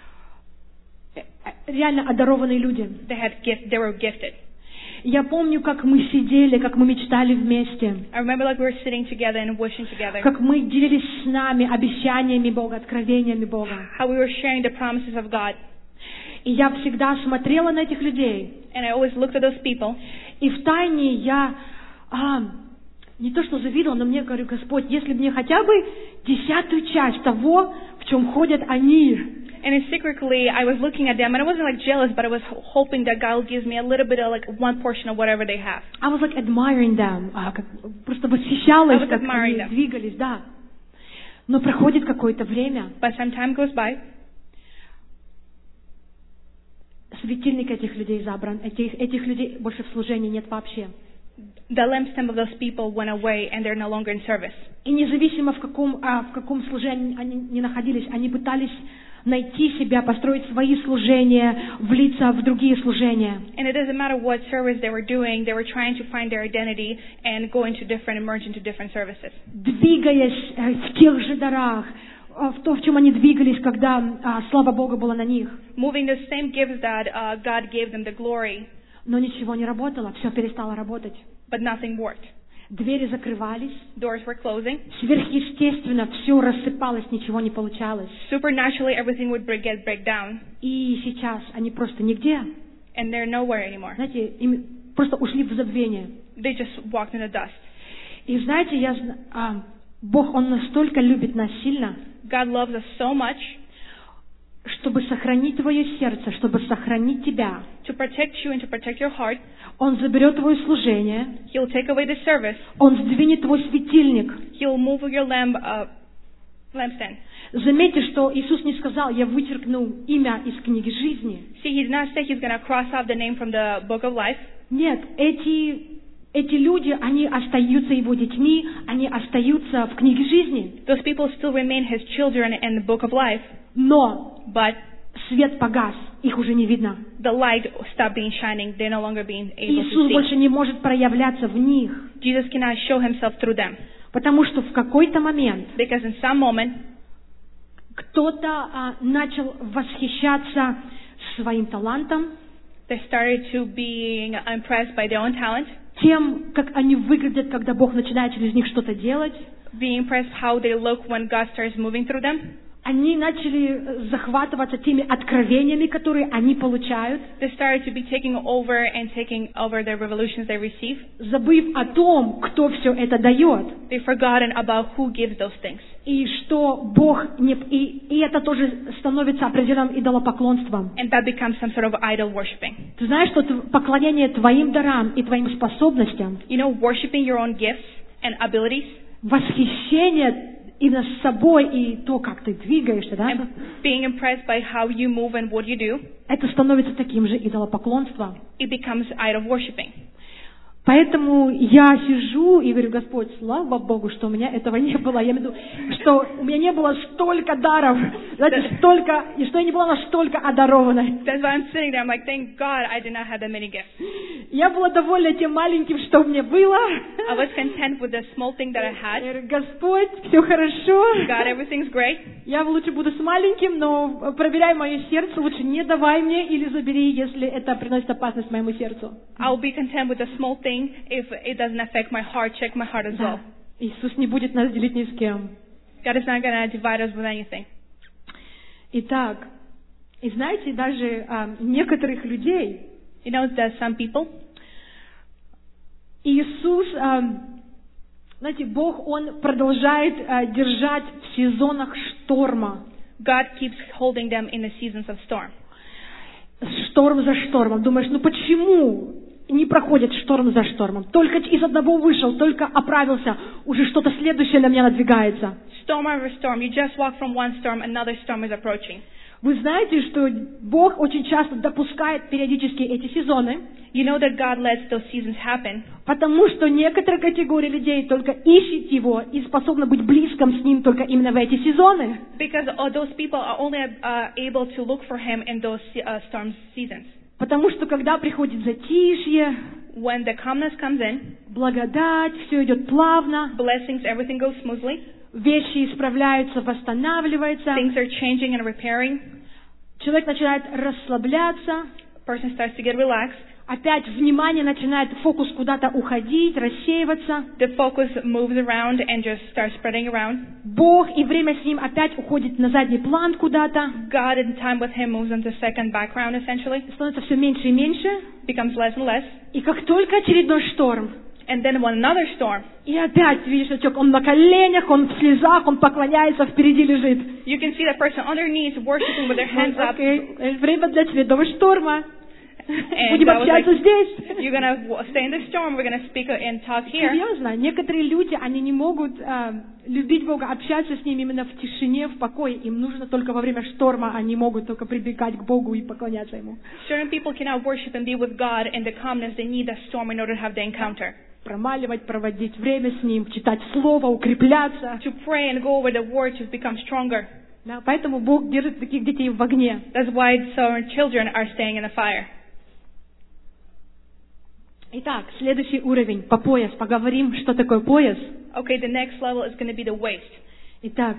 Реально одарованные люди. They had gift. They were gifted. Я помню, как мы сидели, как мы мечтали вместе, I remember like we were sitting together and wishing together. как мы делились с нами обещаниями Бога, откровениями Бога. How we were sharing the promises of God. И я всегда смотрела на этих людей, And I always looked at those people. и втайне я а, не то что завидовала, но мне говорю: Господь, если бы мне хотя бы десятую часть того, в чем ходят они. And then secretly, I was looking at them, and I wasn't like jealous, but I was ho- hoping that God gives me a little bit of like one portion of whatever they have. I was like admiring them, а, как, просто восхищалась, I was как admiring они them. двигались, да. Но проходит какое-то время, But some time goes by, светильник этих людей забран, этих, этих людей больше в служении нет вообще. the lampstand of those people went away, and they're no longer in service. И независимо в каком, а, в каком служении они не находились, они пытались найти себя, построить свои служения, влиться в другие служения. And it doesn't matter what service they were doing, they were trying to find their identity and go into different, emerge into different services. Двигаясь э, в тех же дарах, э, в то, в чем они двигались, когда а, слава Бога была на них. Moving the same gifts that uh, God gave them the glory, Но ничего не работало, все перестало работать. but nothing worked. Двери закрывались, Doors were closing. сверхъестественно все рассыпалось, ничего не получалось. Supernaturally, everything would break, get break down, И сейчас они просто нигде. and they're nowhere anymore. Знаете, им просто ушли в забвение. They just walked in the dust. И знаете, я, зна- а, Бог, Он настолько любит нас сильно, God loves us so much чтобы сохранить твое сердце, чтобы сохранить тебя. to protect you and to protect your heart. Он заберет твое служение, He'll take away the service. Он сдвинет твой светильник. He'll move your lamp, uh, lampstand. Заметьте, что Иисус не сказал: я вычеркну имя из книги жизни. See, He did not say He's going to cross off the name from the book of life. Нет, эти, эти люди, они остаются Его детьми, они остаются в книге жизни. Those people still remain His children in the book of life, Но but свет погас, их уже не видно. the light stopped being shining. They're no longer being able Иисус to больше see. не может проявляться в них, Jesus cannot show Himself through them, потому что в какой-то момент because in some moment, кто-то а, начал восхищаться своим талантом, they started to being impressed by their own talent, тем, как они выглядят, когда Бог начинает через них что-то делать. being impressed how they look when God starts moving through them. Они начали захватываться теми откровениями, которые они получают, They started to be taking over and taking over the revolutions they receive. забыв о том, кто все это дает, They've forgotten about who gives those things. и что Бог не... И, и это тоже становится определенным идолопоклонством. And that becomes some sort of idol worshiping. Ты знаешь, что тв- поклонение твоим дарам и твоим способностям, You know, worshiping your own gifts and abilities, восхищение именно с собой и то, как ты двигаешься, да, and being impressed by how you move and what you do, это становится таким же идолопоклонством. it becomes idol worshiping. Поэтому я сижу и говорю: Господь, слава Богу, что у меня этого не было. Я имею в виду, что у меня не было столько даров, знаете, столько, и что я не была настолько одарованной. That's why I'm sitting there. I'm like, thank God I did not have that many gifts. Я была довольна тем маленьким, что у меня было. I was content with the small thing that I Я had. говорю: Господь, все хорошо. God, everything's great. Я лучше буду с маленьким, но проверяй мое сердце, лучше не давай мне или забери, если это приносит опасность моему сердцу. I'll be content with the small thing if it doesn't affect my heart. Check my heart as well. Да. Иисус не будет нас делить ни с кем. God is not going to divide us with anything. Итак, и знаете, даже а, некоторых людей You know that some people, Иисус, а, знаете, Бог, Он продолжает а, держать в сезонах шторма. God keeps holding them in the seasons of storm. Шторм за штормом. Думаешь, ну почему не проходит шторм за штормом? Только из одного вышел, только оправился, уже что-то следующее на меня надвигается. Storm over storm. You just walk from one storm, another storm is approaching. Вы знаете, что Бог очень часто допускает периодически эти сезоны, You know that God lets those seasons happen потому что некоторая категория людей только ищет Его и способна быть близком с Ним только именно в эти сезоны. because all those people are only uh, able to look for Him in those uh, storm seasons. Потому что когда приходит затишье, When the calmness comes in, благодать, все идет плавно, blessings, everything goes smoothly, вещи исправляются, восстанавливаются, things are changing and repairing, человек начинает расслабляться, person starts to get relaxed, опять внимание начинает фокус куда-то уходить, рассеиваться. the focus moves around and just starts spreading around. Бог и время с Ним опять уходит на задний план куда-то, God in time with Him moves into second background essentially, становится все меньше и меньше. becomes less and less. И как только очередной шторм, And then when another storm, и опять видишь, что человек, он на коленях, он в слезах, он поклоняется, впереди лежит. you can see that person underneath worshiping with their hands up. Окей, время для очередного шторма. And Будем God was like, общаться здесь. you're going to stay in the storm, we're going to speak and talk here. Серьезно, некоторые люди, они не могут а, любить Бога, общаться с Ним именно в тишине, в покое. Им нужно только во время шторма, они могут только прибегать к Богу и поклоняться Ему. Certain people cannot worship and be with God in the calmness. They need a storm in order to have the encounter. Промаливать, проводить время с Ним, читать Слово, укрепляться. To pray and go over the word to become stronger. Да, поэтому Бог держит таких детей в огне. That's why some children are staying in the fire. Итак, следующий уровень по пояс. Поговорим, что такое пояс. Okay, the next level is going to be the waist. Итак,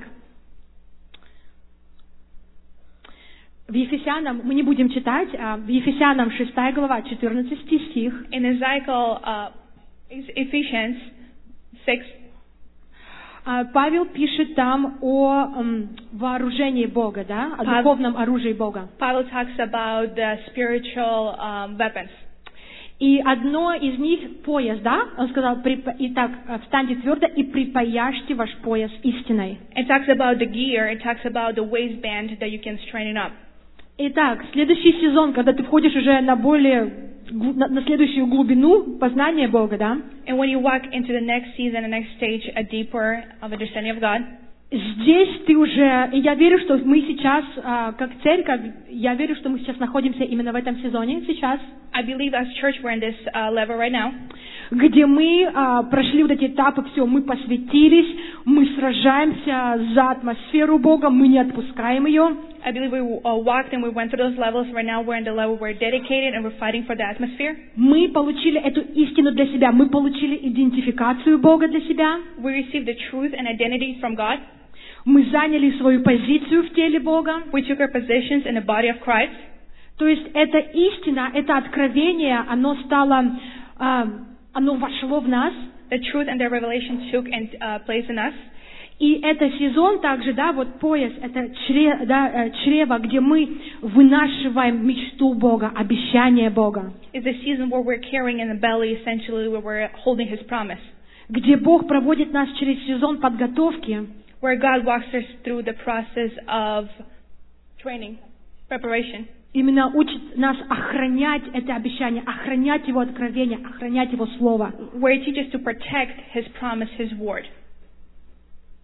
в Ефесянам, мы не будем читать, а в Ефесянам шестая глава, четырнадцатый стих, In Ezekiel, uh, Ephesians six, а, Павел пишет там о м, вооружении Бога, да, о Пав- духовном оружии Бога. Pavel talks about the spiritual um, weapons. И одно из них пояс, да? Он сказал: «Припа- итак, встаньте твердо и припаяшьте ваш пояс истиной». It talks about the gear. It talks about the waistband that you can straighten up. Итак, следующий сезон, когда ты входишь уже на более, гл- на, на следующую глубину познания Бога, да? And when you walk into the next season, the next stage, a deeper of understanding of God, Здесь ты уже, и я верю, что мы сейчас, а, как церковь, я верю, что мы сейчас находимся именно в этом сезоне сейчас, I believe as church we're in this uh, level right now, где мы а, прошли вот эти этапы, все, мы посвятились, мы сражаемся за атмосферу Бога, мы не отпускаем ее. I believe we uh, walked and we went through those levels. Right now we're in the level we're dedicated and we're fighting for the atmosphere. Мы получили эту истину для себя, мы получили идентификацию Бога для себя, We received the truth and identity from God. мы заняли свою позицию в теле Бога. We took our positions in the body of Christ. То есть эта истина, это откровение, оно стало, а, оно вошло в нас. The truth and the revelation took and uh, place in us. И это сезон также, да, вот пояс, это чре- да, э, чрево, где мы вынашиваем мечту Бога, обещание Бога. It's a season where we're carrying in the belly, essentially, where we're holding His promise. Где Бог проводит нас через сезон подготовки, Where God walks us through the process of training, preparation. именно учит нас охранять это обещание, охранять Его откровение, охранять Его Слово. Where He teaches to protect His promise, His word.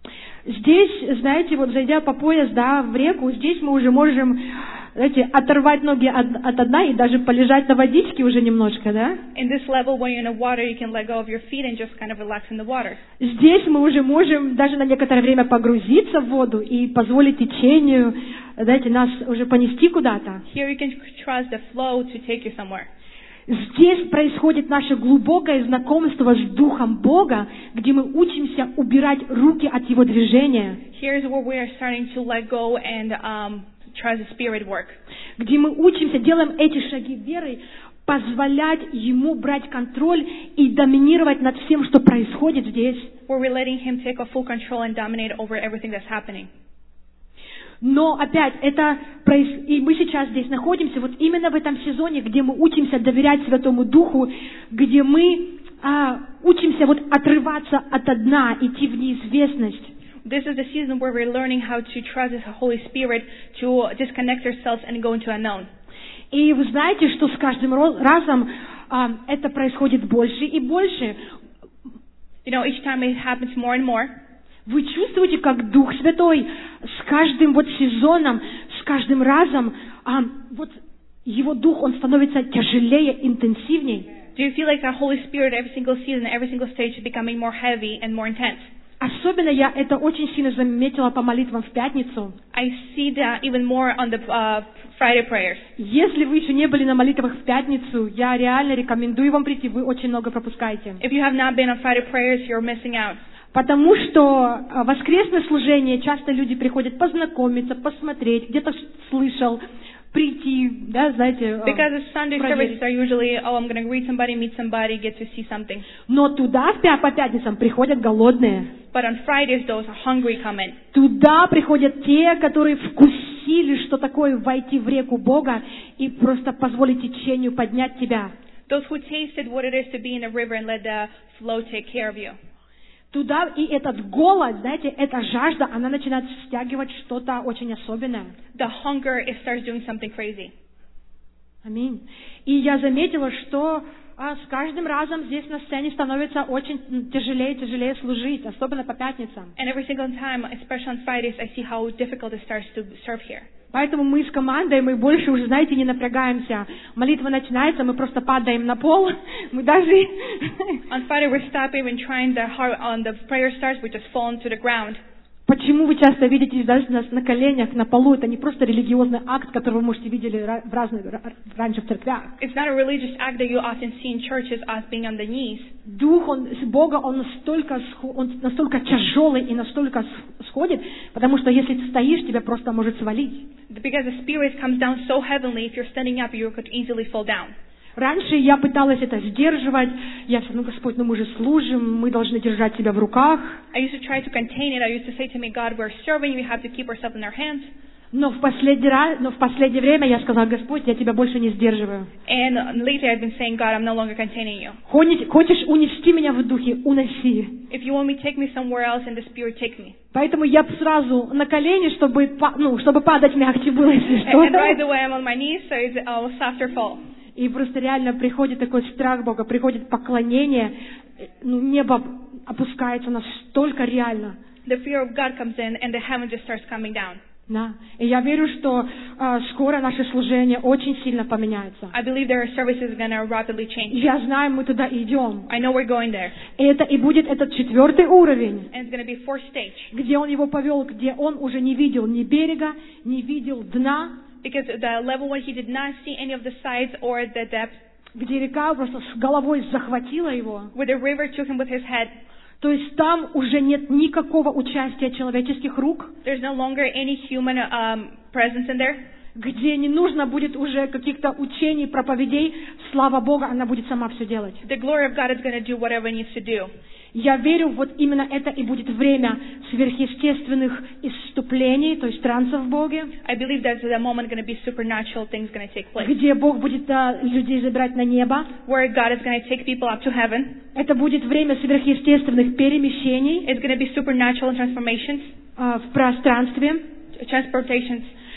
Здесь, знаете, вот зайдя по пояс, да, в реку, здесь мы уже можем, знаете, оторвать ноги от, от дна и даже полежать на водичке уже немножко, да? In this level, when you're in the water, you can let go of your feet and just kind of relax in the water. Здесь мы уже можем даже на некоторое время погрузиться в воду и позволить течению, знаете, нас уже понести куда-то. Here you can trust the flow to take you somewhere. Здесь происходит наше глубокое знакомство с Духом Бога, где мы учимся убирать руки от Его движения. Here's where we are starting to let go and um, trust the Spirit work. Где мы учимся, делаем эти шаги верой, позволять Ему брать контроль и доминировать над всем, что происходит здесь. Where we're letting Him take a full control and dominate over everything that's happening. Но опять, это и мы сейчас здесь находимся вот именно в этом сезоне, где мы учимся доверять Святому Духу, где мы а, учимся вот отрываться от дна, идти в неизвестность. This is the season where we're learning how to trust the Holy Spirit, to disconnect ourselves and go into unknown. И вы знаете, что с каждым разом а, это происходит больше и больше. You know, each time it happens more and more. Вы чувствуете, как Дух Святой с каждым вот сезоном, с каждым разом, а, вот Его Дух, Он становится тяжелее, интенсивнее. Do you feel like the Holy Spirit every single season, every single stage is becoming more heavy and more intense? Особенно я это очень сильно заметила по молитвам в пятницу. I see that even more on the uh, Friday prayers. Если вы еще не были на молитвах в пятницу, я реально рекомендую вам прийти, вы очень много пропускаете. If you have not been on Friday prayers, you're missing out. Потому что воскресное служение часто люди приходят познакомиться, посмотреть, где-то слышал, прийти, да, знаете, Because the Sunday проверить. services are usually, oh, I'm going to greet somebody, meet somebody, get to see something. Но туда по пятницам приходят голодные. But on Fridays, those hungry come in. Туда приходят те, которые вкусили, что такое войти в реку Бога и просто позволить течению поднять тебя. Those who tasted what it is to be in a river and let the flow take care of you. Туда и этот голод, знаете, эта жажда, она начинает стягивать что-то очень особенное. The hunger, it starts doing something crazy. Аминь. И я заметила, что а, с каждым разом здесь на сцене становится очень тяжелее и тяжелее служить, особенно по пятницам. And every single time, especially on Fridays, I see how difficult it starts to serve here. Поэтому мы с командой, мы больше уже, знаете, не напрягаемся. Молитва начинается, мы просто падаем на пол. Мы даже... On Friday, we stop even trying the hard, on the prayer starts, we just fall into the ground. Почему вы часто видите даже нас на коленях, на полу? Это не просто религиозный акт, который вы, можете, видели в разных, раньше в церквях. It's not a religious act that you often see in churches, us being on the knees. Дух он, Бога, он настолько, он настолько тяжелый и настолько сходит, потому что если ты стоишь, тебя просто может свалить. Because the Spirit comes down so heavenly, if you're standing up, you could easily fall down. Раньше я пыталась это сдерживать. Я все, ну, Господь, ну мы же служим, мы должны держать себя в руках. I used to try to contain it. I used to say to me, God, we're serving, we have to keep ourselves in our hands. Но в последний раз, но в последнее время я сказала, Господь, я тебя больше не сдерживаю. And lately I've been saying, God, I'm no longer containing you. Хочешь, хочешь унести меня в духе, уноси. If you want me, take me somewhere else in the Spirit, take me. Поэтому я сразу на колени, чтобы, ну, чтобы падать мягче было, если что. And right away I'm on my knees, so it's a softer fall. И просто реально приходит такой страх Бога, приходит поклонение, ну, небо опускается настолько реально. The fear of God comes in, and the heaven just starts coming down. Да. И я верю, что э, скоро наше служение очень сильно поменяется. I believe their services are going to rapidly change. Я знаю, мы туда идем. I know we're going there. И это и будет этот четвертый уровень, And it's going to be fourth stage. где он его повел, где он уже не видел ни берега, не видел дна. Because the level when he did not see any of the sides or the depth, где река просто с головой захватила его. where the river took him with his head. То есть там уже нет никакого участия человеческих рук. There's no longer any human um, presence in there. Где не нужно будет уже каких-то учений, проповедей. Слава Богу, она будет сама все делать. The glory of God is going to do whatever it needs to do. Я верю, вот именно это и будет время сверхъестественных исступлений, то есть трансов в Боге. I believe that's the moment going to be supernatural things going to take place. Где Бог будет а, людей забирать на небо. Where God is going to take people up to heaven. Это будет время сверхъестественных перемещений. It's going to be supernatural transformations. А, в пространстве. Transportations.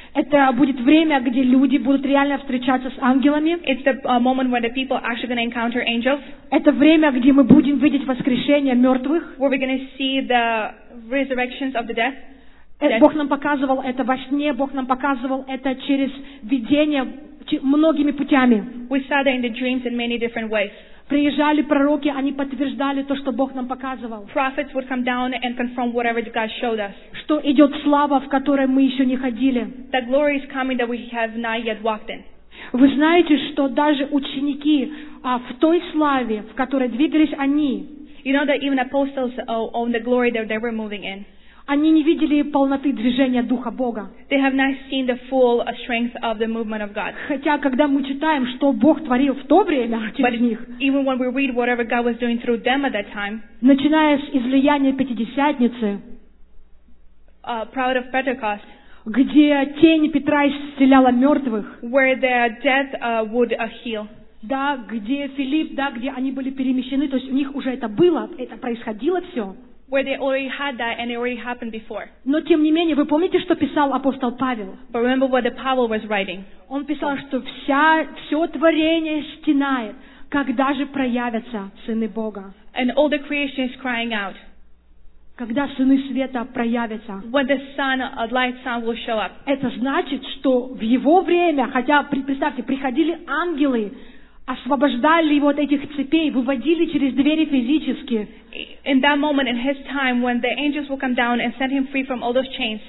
Это будет время, где люди будут реально встречаться с ангелами. It's the uh, moment when the people are actually going to encounter angels, Это время, где мы будем видеть воскрешение мертвых. where we're going to see the resurrections of the dead. Э, Yes. Бог нам показывал это во сне, Бог нам показывал это через видение че- многими путями. We saw that in the dreams in many different ways. Приезжали пророки, они подтверждали то, что Бог нам показывал. Prophets would come down and confirm whatever God showed us. Что идет слава, в которой мы еще не ходили. That glory is coming that we have not yet walked in. Вы знаете, что даже ученики а, в той славе, в которой двигались они, You know that even apostles uh, own the glory that they were moving in. они не видели полноты движения Духа Бога. They have not seen the full uh, strength of the movement of God. Хотя, когда мы читаем, что Бог творил в то время But через них, even when we read whatever God was doing through them at that time, начиная с излияния Пятидесятницы, uh, proud of Pentecost, где тень Петра исцеляла мертвых, where their death uh, would uh, heal, да, где Филипп, да, где они были перемещены, то есть у них уже это было, это происходило все. where they already had that and it already happened before. Но тем не менее, вы помните, что писал апостол Павел? But remember what the Paul was writing. Он писал, что вся, все творение стенает, когда же проявятся сыны Бога. And all the creation is crying out. Когда сыны света проявятся. When the sun, uh, light sun will show up. Это значит, что в его время, хотя, при- представьте, приходили ангелы, освобождали его от этих цепей, выводили через двери физически. In that moment, in his time, when the angels will come down and set him free from all those chains,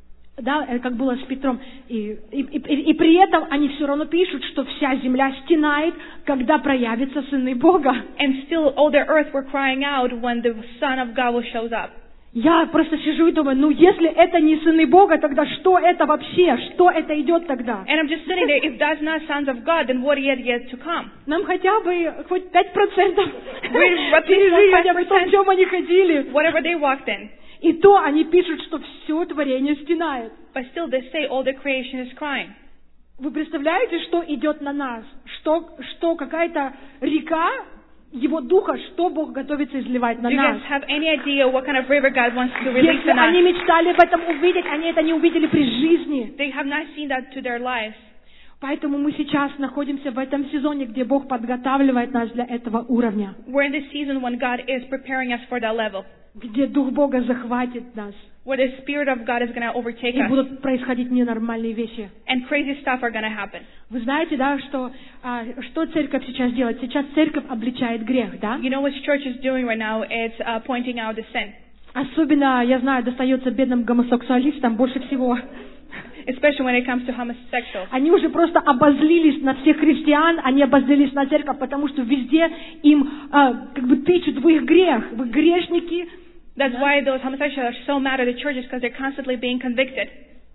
Да, э, как было с Петром. И, и, и, и при этом они все равно пишут, что вся земля стенает, когда проявятся сыны Бога. and still all the earth were crying out when the Son of God will shows up. Я просто сижу и думаю, ну если это не сыны Бога, тогда что это вообще? Что это идет тогда? And I'm just sitting there, if that's not sons of God, then what yet yet to come? Нам хотя бы хоть пять процентов We're at least пережили five хотя бы то, в percent. чем они ходили. Whatever they walked in. И то они пишут, что все творение стенает. But still they say all the creation is crying. Вы представляете, что идет на нас? Что, что какая-то река Его Духа, что Бог готовится изливать на Do you нас? guys have any idea what kind of river God wants to release Если in они us? мечтали об этом увидеть, они это не увидели при жизни. They have not seen that to their lives. Поэтому мы сейчас находимся в этом сезоне, где Бог подготавливает нас для этого уровня, We're in the season when God is preparing us for that level. где Дух Бога захватит нас, Where the Spirit of God is going to overtake и us. будут происходить ненормальные вещи. And crazy stuff are going to happen. Вы знаете, да, что, а, что церковь сейчас делает? Сейчас церковь обличает грех, да? You know what church is doing right now? It's uh, pointing out the sin. Особенно, я знаю, достается бедным гомосексуалистам больше всего. Especially when it comes to homosexuals. Они уже просто обозлились на всех христиан, они обозлились на церковь, потому что везде им а, как бы тычут в их грех, вы грешники. That's why those homosexuals are so mad at the churches, because they're constantly being convicted.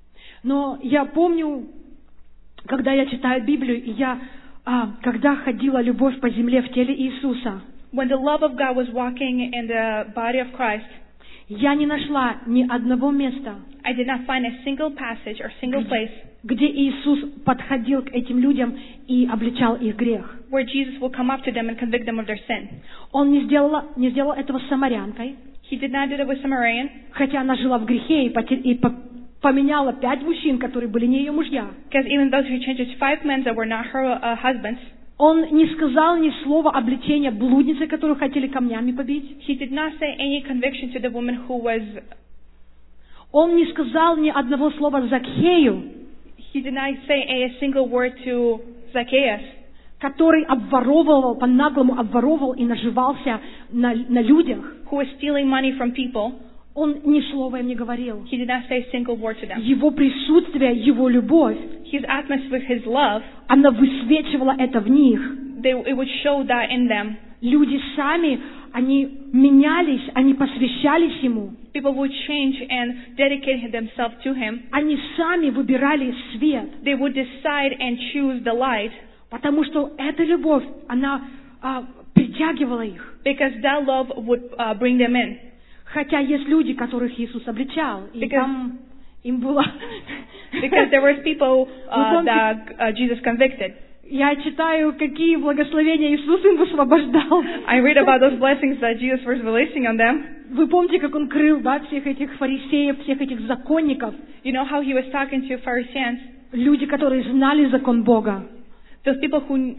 Но я помню, когда я читаю Библию, и я, а, когда ходила любовь по земле в теле Иисуса, When the love of God was walking in the body of Christ, я не нашла ни одного места, I did not find a single passage or single place где Иисус подходил к этим людям и обличал их грех. where Jesus will come up to them and convict them of their sin. Он не сделал, не сделал этого с самарянкой, He did not do that with Samaritan, хотя она жила в грехе и, потер- и по- поменяла пять мужчин, которые были не ее мужья. because even though he changes five men that were not her uh, husbands, Он не сказал ни слова обличения блудницы, которую хотели камнями побить. he did not say any conviction to the woman who was, Он не сказал ни одного слова Закхею, he did not say a single word to Zacchaeus, который обворовывал, по-наглому обворовывал и наживался на, на людях. who was stealing money from people. Он ни слова им не говорил. He did not say a single word to them. Его присутствие, его любовь, His atmosphere, his love, она высвечивала это в них. they, it would show that in them. Люди сами, они менялись, они посвящались Ему. People would change and dedicate themselves to him. Они сами выбирали свет, They would decide and choose the light потому что эта любовь, она а, притягивала их. because that love would uh, bring them in. Хотя есть люди, которых Иисус обличал, и Because- там им было... Because there were people Вы uh, помните, that uh, Jesus convicted. Я читаю, какие благословения Иисус им высвобождал. I read about those blessings that Jesus was releasing on them. Вы помните, как Он крыл, да, всех этих фарисеев, всех этих законников? You know how he was talking to Pharisees? Люди, которые знали закон Бога. Those people who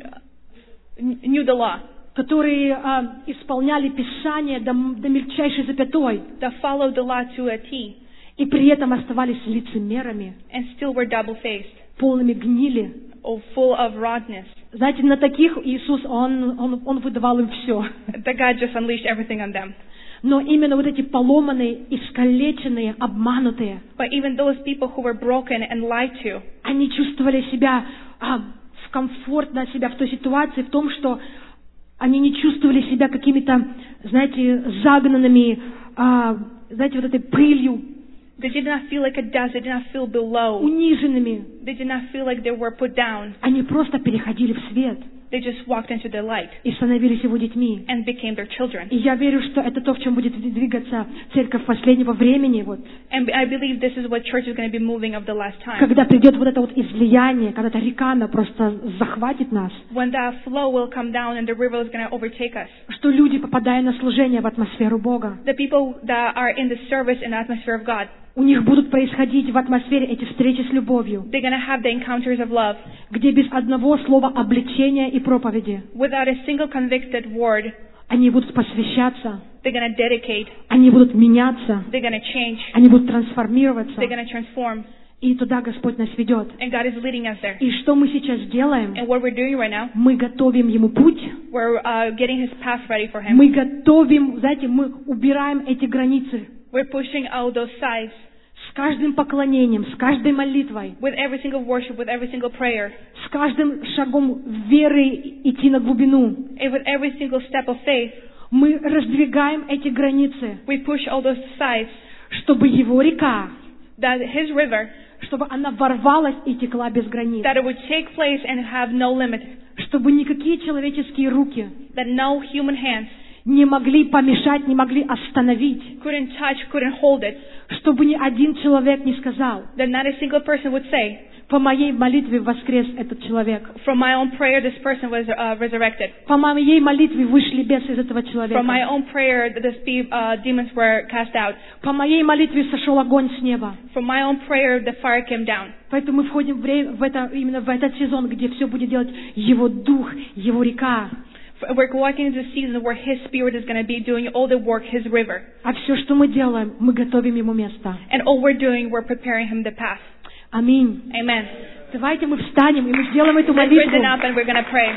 knew the law. Которые а, исполняли Писание до, до мельчайшей запятой. That followed the law to a T. И при этом оставались лицемерами. And still were double-faced. Полными гнили. Or full of rottenness. Знаете, на таких Иисус, Он, он, он выдавал им все. That God just unleashed everything on them. Но именно вот эти поломанные, искалеченные, обманутые, But even those people who were broken and lied to, они чувствовали себя а, комфортно себя в той ситуации, в том, что они не чувствовали себя какими-то, знаете, загнанными, а, знаете, вот этой пылью, they did not feel like a dust, they did not feel below, униженными. they did not feel like they were put down. Они просто переходили в свет They just walked into the light и становились Его детьми. and became their children. И я верю, что это то, в чем будет двигаться церковь последнего времени, вот. And I believe this is what church is going to be moving of the last time. Когда придет вот это вот излияние, когда эта река, она просто захватит нас. When that flow will come down and the river is going to overtake us. Что люди, попадая на служение в атмосферу Бога, The people that are in the service and atmosphere of God, у них будут происходить в атмосфере эти встречи с любовью, they're going to have the encounters of love. где без одного слова обличения и проповеди Without a single convicted word, они будут посвящаться, they're going to dedicate, они будут меняться, they're going to change, они будут трансформироваться, they're going to transform. и туда Господь нас ведет. And God is leading us there. И что мы сейчас делаем? And what we're doing right now, Мы готовим Ему путь, we're uh, getting His path ready for Him. мы готовим, знаете, мы убираем эти границы We're pushing out those sides с каждым поклонением, с каждой молитвой, with every single worship, with every single prayer, с каждым шагом веры идти на глубину. and with every single step of faith. Мы раздвигаем эти границы, We push all those sides чтобы Его река, that His river, чтобы она ворвалась и текла без границ, that it would take place and have no limit, чтобы никакие человеческие руки that no human hands не могли помешать, не могли остановить, couldn't touch, couldn't hold it, чтобы ни один человек не сказал: that not a single person would say, по моей молитве воскрес этот человек, from my own prayer this person was uh, resurrected, по моей молитве вышли бесы из этого человека, from my own prayer the the, uh, demons were cast out, по моей молитве сошел огонь с неба. from my own prayer the fire came down. Поэтому мы входим в, время, в это, именно в этот сезон, где все будет делать Его Дух, Его река. We're walking into a season where His Spirit is going to be doing all the work, His river. А все, что мы делаем, мы готовим Ему место. And all we're doing, we're preparing Him the path. Аминь. Amen. Давайте мы встанем, и мы сделаем эту Let's молитву. stand up and we're going to pray.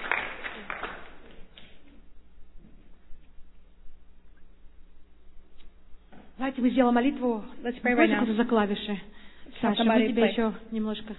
Давайте мы сделаем молитву. Let's pray right now. За клавиши. Саша, мы Somebody тебя play. еще немножко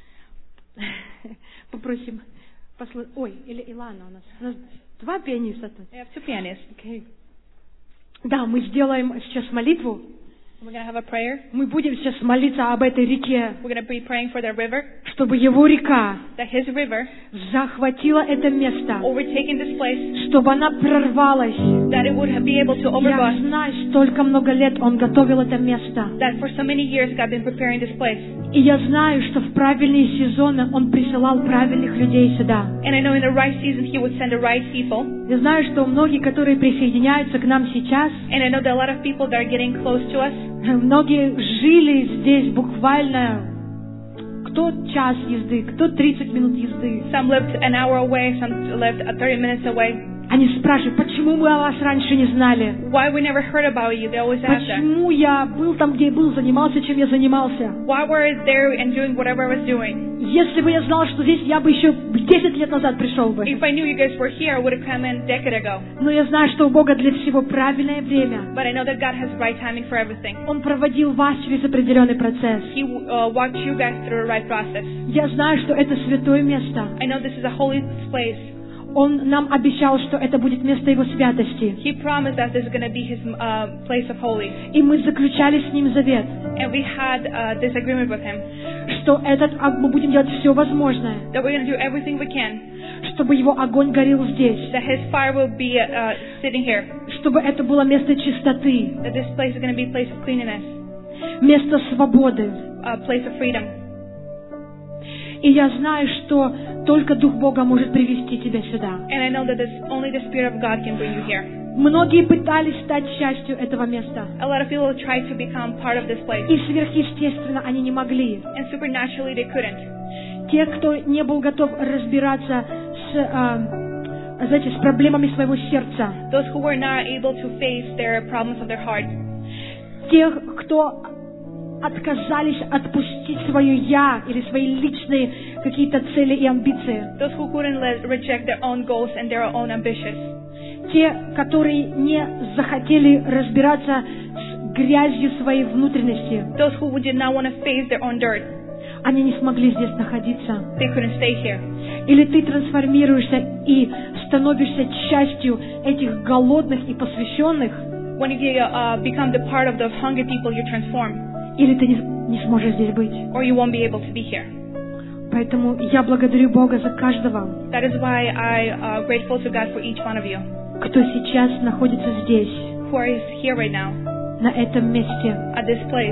попросим. Послу... Ой, или Илана у нас. У нас два пианиста тут. We have two pianists. Okay. Да, мы сделаем сейчас молитву. We're going to have a prayer. Мы будем сейчас молиться об этой реке, We're going to be praying for the river, чтобы Его река that His river захватила это место, overtaking this place, чтобы она прорвалась. that it would be able to Я overpass, знаю, столько много лет Он готовил это место. that for so many years God been preparing this place. И я знаю, что в правильные сезоны Он присылал правильных людей сюда. And I know in the right season He would send the right people. Я знаю, что многие, которые присоединяются к нам сейчас, And I know that a lot of people that are getting close to us, многие жили здесь буквально, кто час езды, кто тридцать минут езды. some lived an hour away, some lived uh, thirty minutes away. Они спрашивают, почему мы о вас раньше не знали? Why we never heard about you? They always ask that. Почему я был там, где я был, занимался, чем я занимался? Why were I there and doing whatever I was doing? Если бы я знал, что здесь, я бы еще десять лет назад пришел бы. If I knew you guys were here, I would have come in a decade ago. Но я знаю, что у Бога для всего правильное время. But I know that God has right timing for everything. Он проводил вас через определенный процесс. He uh, walked you guys through the right process. Я знаю, что это святое место. I know this is a holy place. Он нам обещал, что это будет место Его святости. He promised that this is going to be His uh, place of holy. И мы заключали с Ним завет, And we had uh, this agreement with Him что этот, а, мы будем делать все возможное, that we're going to do everything we can, чтобы Его огонь горел здесь, that His fire will be uh, sitting here, чтобы это было место чистоты, that this place is going to be a place of cleanliness, место свободы. a place of freedom. И я знаю, что только Дух Бога может привести тебя сюда. And I know that this, only the Spirit of God can bring you here. Многие пытались стать частью этого места. A lot of people tried to become part of this place, И сверхъестественно они не могли. and supernaturally they couldn't. Те, кто не был готов разбираться с, а, знаете, с проблемами своего сердца. Those who were not able to face their problems of their heart. Тех, кто отказались отпустить свое «я» или свои личные какие-то цели и амбиции. Those who couldn't let, reject their own goals and their own ambitions. Те, которые не захотели разбираться с грязью своей внутренности. Those who did not want to face their own dirt. Они не смогли здесь находиться. They couldn't stay here. Или ты трансформируешься и становишься частью этих голодных и посвященных, When you uh, become the part of the hungry people, you transform, или ты не, не сможешь здесь быть. or you won't be able to be here. Поэтому я благодарю Бога за каждого, That is why I am uh, grateful to God for each one of you кто сейчас находится здесь, who are here right now, на этом месте. at this place.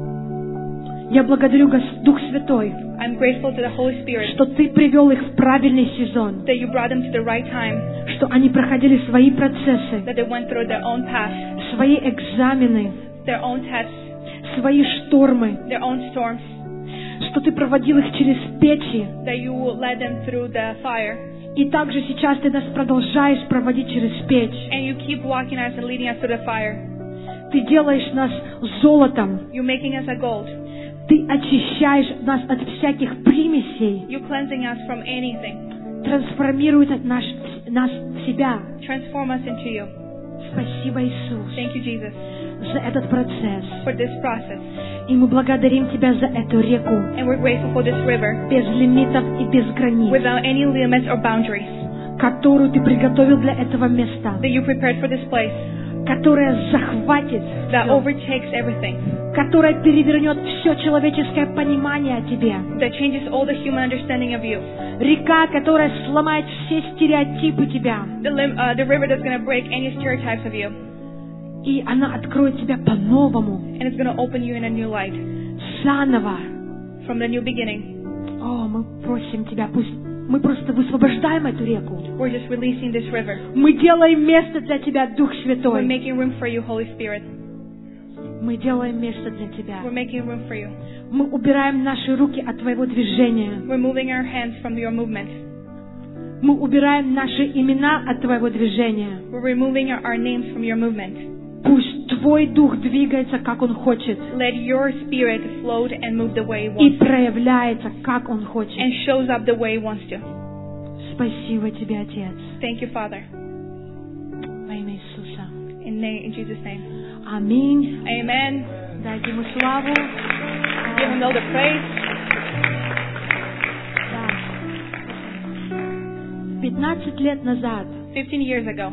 Я благодарю Гос- Дух Святой, I'm grateful to the Holy Spirit что Ты привел их в правильный сезон, that you brought them to the right time, что они проходили свои процессы, that they went through their own path, свои экзамены, their own tests, свои штормы, their own storms, что Ты проводил их через печи. that you led them through the fire, И также сейчас Ты нас продолжаешь проводить через печь. and you keep walking us and leading us through the fire. Ты делаешь нас золотом. You're making us a gold. Ты очищаешь нас от всяких примесей, You're cleansing us from anything. трансформирует наш, нас в себя. Transform us into you. Спасибо, Иисус, Thank you, Jesus, за этот процесс. for this process. И мы благодарим Тебя за эту реку, And we're grateful for this river без лимитов и без границ, without any limits or boundaries которую Ты приготовил для этого места, that you prepared for this place, которая захватит, that всё, overtakes everything, которая перевернет все человеческое понимание о Тебе. that changes all the human understanding of you. Река, которая сломает все стереотипы Тебя. The, lim- uh, the river that's going to break any stereotypes of you. И она откроет Тебя по-новому, And it's going to open you in a new light, заново. from the new beginning. О, мы просим Тебя, пусть мы просто высвобождаем эту реку. We're just releasing this river. Мы делаем место для Тебя, Дух We're Святой. making room for you, Holy Spirit. Мы делаем место для Тебя. We're making room for you. Мы убираем наши руки от Твоего движения. We're moving our hands from your movement. Мы убираем наши имена от Твоего движения. We're removing our, our names from your movement. Пусть Твой Дух двигается, как Он хочет, Let your spirit float and move the way it и wants to, проявляется, как Он хочет. and shows up the way it wants to. Спасибо Тебе, Отец, Thank you, Father. во имя Иисуса. In, na- in Jesus' name. Аминь. Amen. Дайте Ему славу. Give him all the praise. Да. пятнадцать лет назад Fifteen years ago,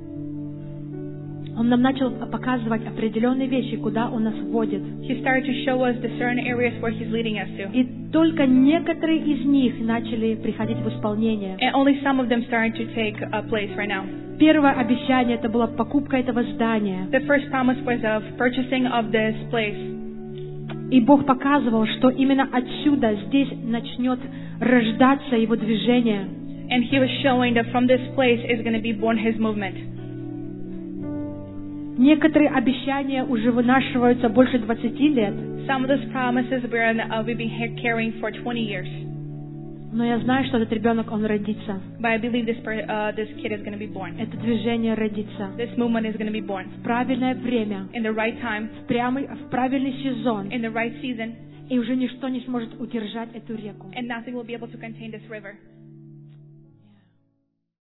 Он нам начал показывать определенные вещи, куда Он нас вводит. he started to show us the certain areas where he's leading us to. И только некоторые из них начали приходить в исполнение. And only some of them starting to take a place right now. Первое обещание — это была покупка этого здания. The first promise was of purchasing of this place. И Бог показывал, что именно отсюда, здесь начнет рождаться Его движение. And he was showing that from this place is going to be born his movement. Некоторые обещания уже вынашиваются больше двадцати лет. Some of those promises we're in, uh, we've been he- carrying for twenty years. Но я знаю, что этот ребенок, он родится. But I believe this per, uh, this kid is going to be born. Это движение родится. This movement is going to be born В правильное время, in the right time, в, прямый, в правильный сезон. in the right season, И уже ничто не сможет удержать эту реку. and nothing will be able to contain this river.